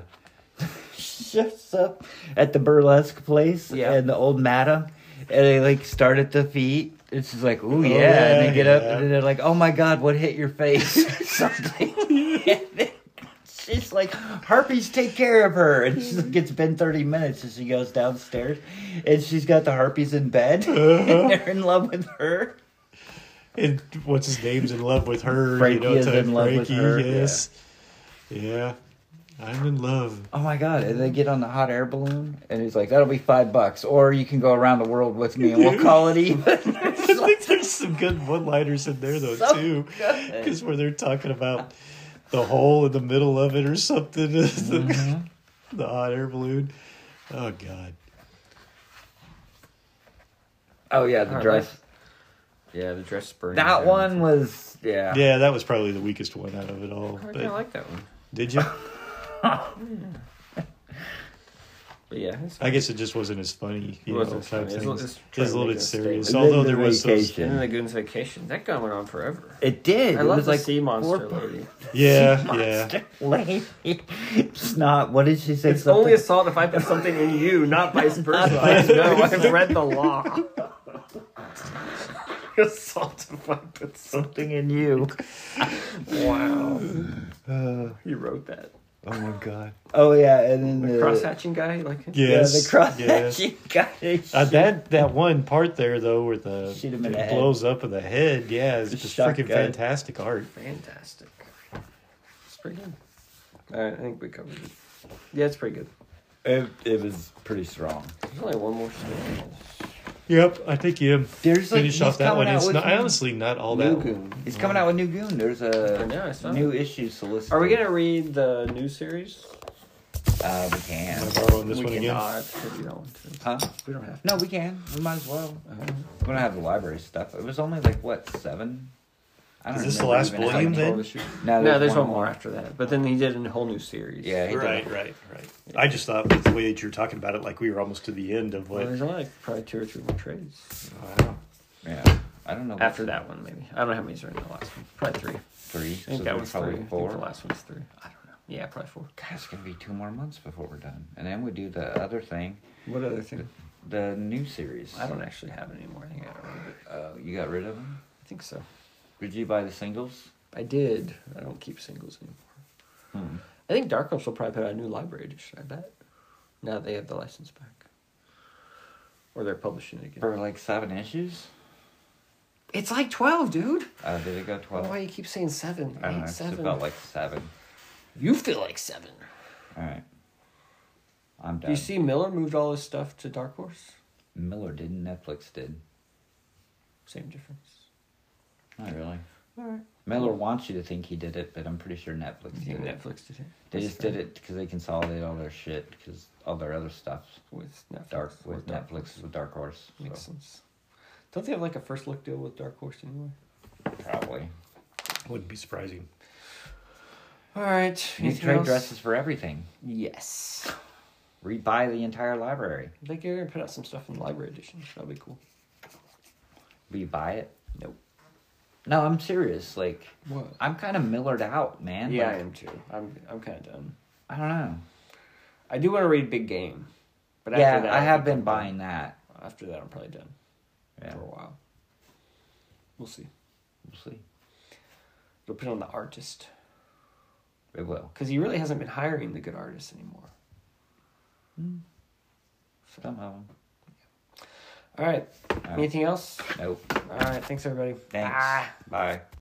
burlesque place, Yeah. and the old madam, and they like start at the feet. And she's like, "Ooh yeah," yeah, and they get up, yeah. and then they're like, "Oh my god, what hit your face?" or something. And then she's like, "Harpies, take care of her," and she's like, "It's been 30 minutes," and she goes downstairs, and she's got the harpies in bed, and they're in love with her. And what's his name's in love with her? Frankie is to in love with her, Yes, yeah. I'm in love. Oh my god! And they get on the hot air balloon, and he's like, "That'll be $5, or you can go around the world with me, and we'll call it even." I think there's some good one-liners in there though So too, good. because where they're talking about the hole in the middle of it or something. The hot air balloon. Oh god. Oh yeah, the Alright, dress. Yeah, the dress burning. That down. one was yeah. Yeah, that was probably the weakest one out of it all. I kind But of like that one. did you? But yeah, it's I guess it just wasn't as funny. It You wasn't know, funny. type It's things. just It was a little trying to bit make a serious. statement. Although And there then was the those. vacation. And then the Goon's Vacation. That gun went on forever. It did. I it love was the like sea monster four- lady. Yeah, yeah. Lady. It's not. What did she say? It's Something- only assault if I put something in you, not vice versa. I know. I've read the law. Assault if I put something. something in you. Wow. You wrote that. Oh my god. Oh yeah, and then The cross-hatching guy, like Yes. the cross yes. hatching guy. That one part there though, where the Shoot him in the it head. blows up in the head, yeah, it's The just shotgun. freaking fantastic art. fantastic. It's pretty good. I think we covered it. Yeah, it's pretty good. It was pretty strong. There's only one more story. Yep, I think you There's like finish he's off that coming one. out It's with not, new- honestly not all New that. Goon. He's coming out with New Goon. There's I know, I saw new it. issue solicited. Are we gonna read the new series? We can. Am I borrowing this we one again? cannot if you don't want to. Huh? We don't have to. No, we can. We might as well. We're gonna have the library stuff. It was only like what 7? I Is this the remember last even how volume many. then? No, there's one more after that. But then he did a whole new series. Yeah, he did. Right. I just thought with the way that you were talking about it, like we were almost to the end of Well, what. there's only like probably 2 or 3 more trades Wow. Yeah, I don't know. after that one. Maybe I don't know how many's are in the last one. Probably 3. 3. I So think that there's one's probably 3. I think 4. the last one's 3. I don't know. Yeah, probably 4. God, it's gonna be 2 more months before we're done, and then we do the other thing, What other thing? the new series. I don't actually have any more. I think I got rid of it. You got rid of them? I think so. Did you buy the singles? I did. I don't keep singles anymore. Hmm. I think Dark Horse will probably put out a new library edition. I bet. Now that they have the license back, or they're publishing it again. For like 7 issues? It's like 12, dude. Did it go 12? Why you keep saying 7? I don't know. Ain't It 7. felt like 7. You feel like 7. All right. I'm Do done. you see Miller moved all his stuff to Dark Horse? Miller didn't. Netflix did. Same difference. Not really. All right. Miller wants you to think he did it, but I'm pretty sure Netflix You think did it. Netflix did it? They That's just fair. did it because they consolidate all their shit because all their other stuff With Netflix. with Dark Netflix Horse. with Dark Horse. Makes So, sense. Don't they have like a first look deal with Dark Horse anyway? probably. Wouldn't be surprising. All right. New anything trade else? dresses for everything. Yes. Rebuy the entire library. I think you're gonna put out some stuff in the library edition. That'll be cool. Rebuy it. Nope. No, I'm serious. Like, What? I'm kind of Millered out, man. Yeah, I Like, am too. I'm kind of done. I don't know. I do want to read Big Game, but Yeah, after that, I have think been I'm done. buying that. After that, I'm probably done Yeah, for a while. We'll see. we'll see. It'll put on the artist It will. because he really hasn't been hiring the good artists anymore. Some of them. All right. All right. Anything else? Nope. All right. Thanks, everybody. Thanks. Ah. Bye.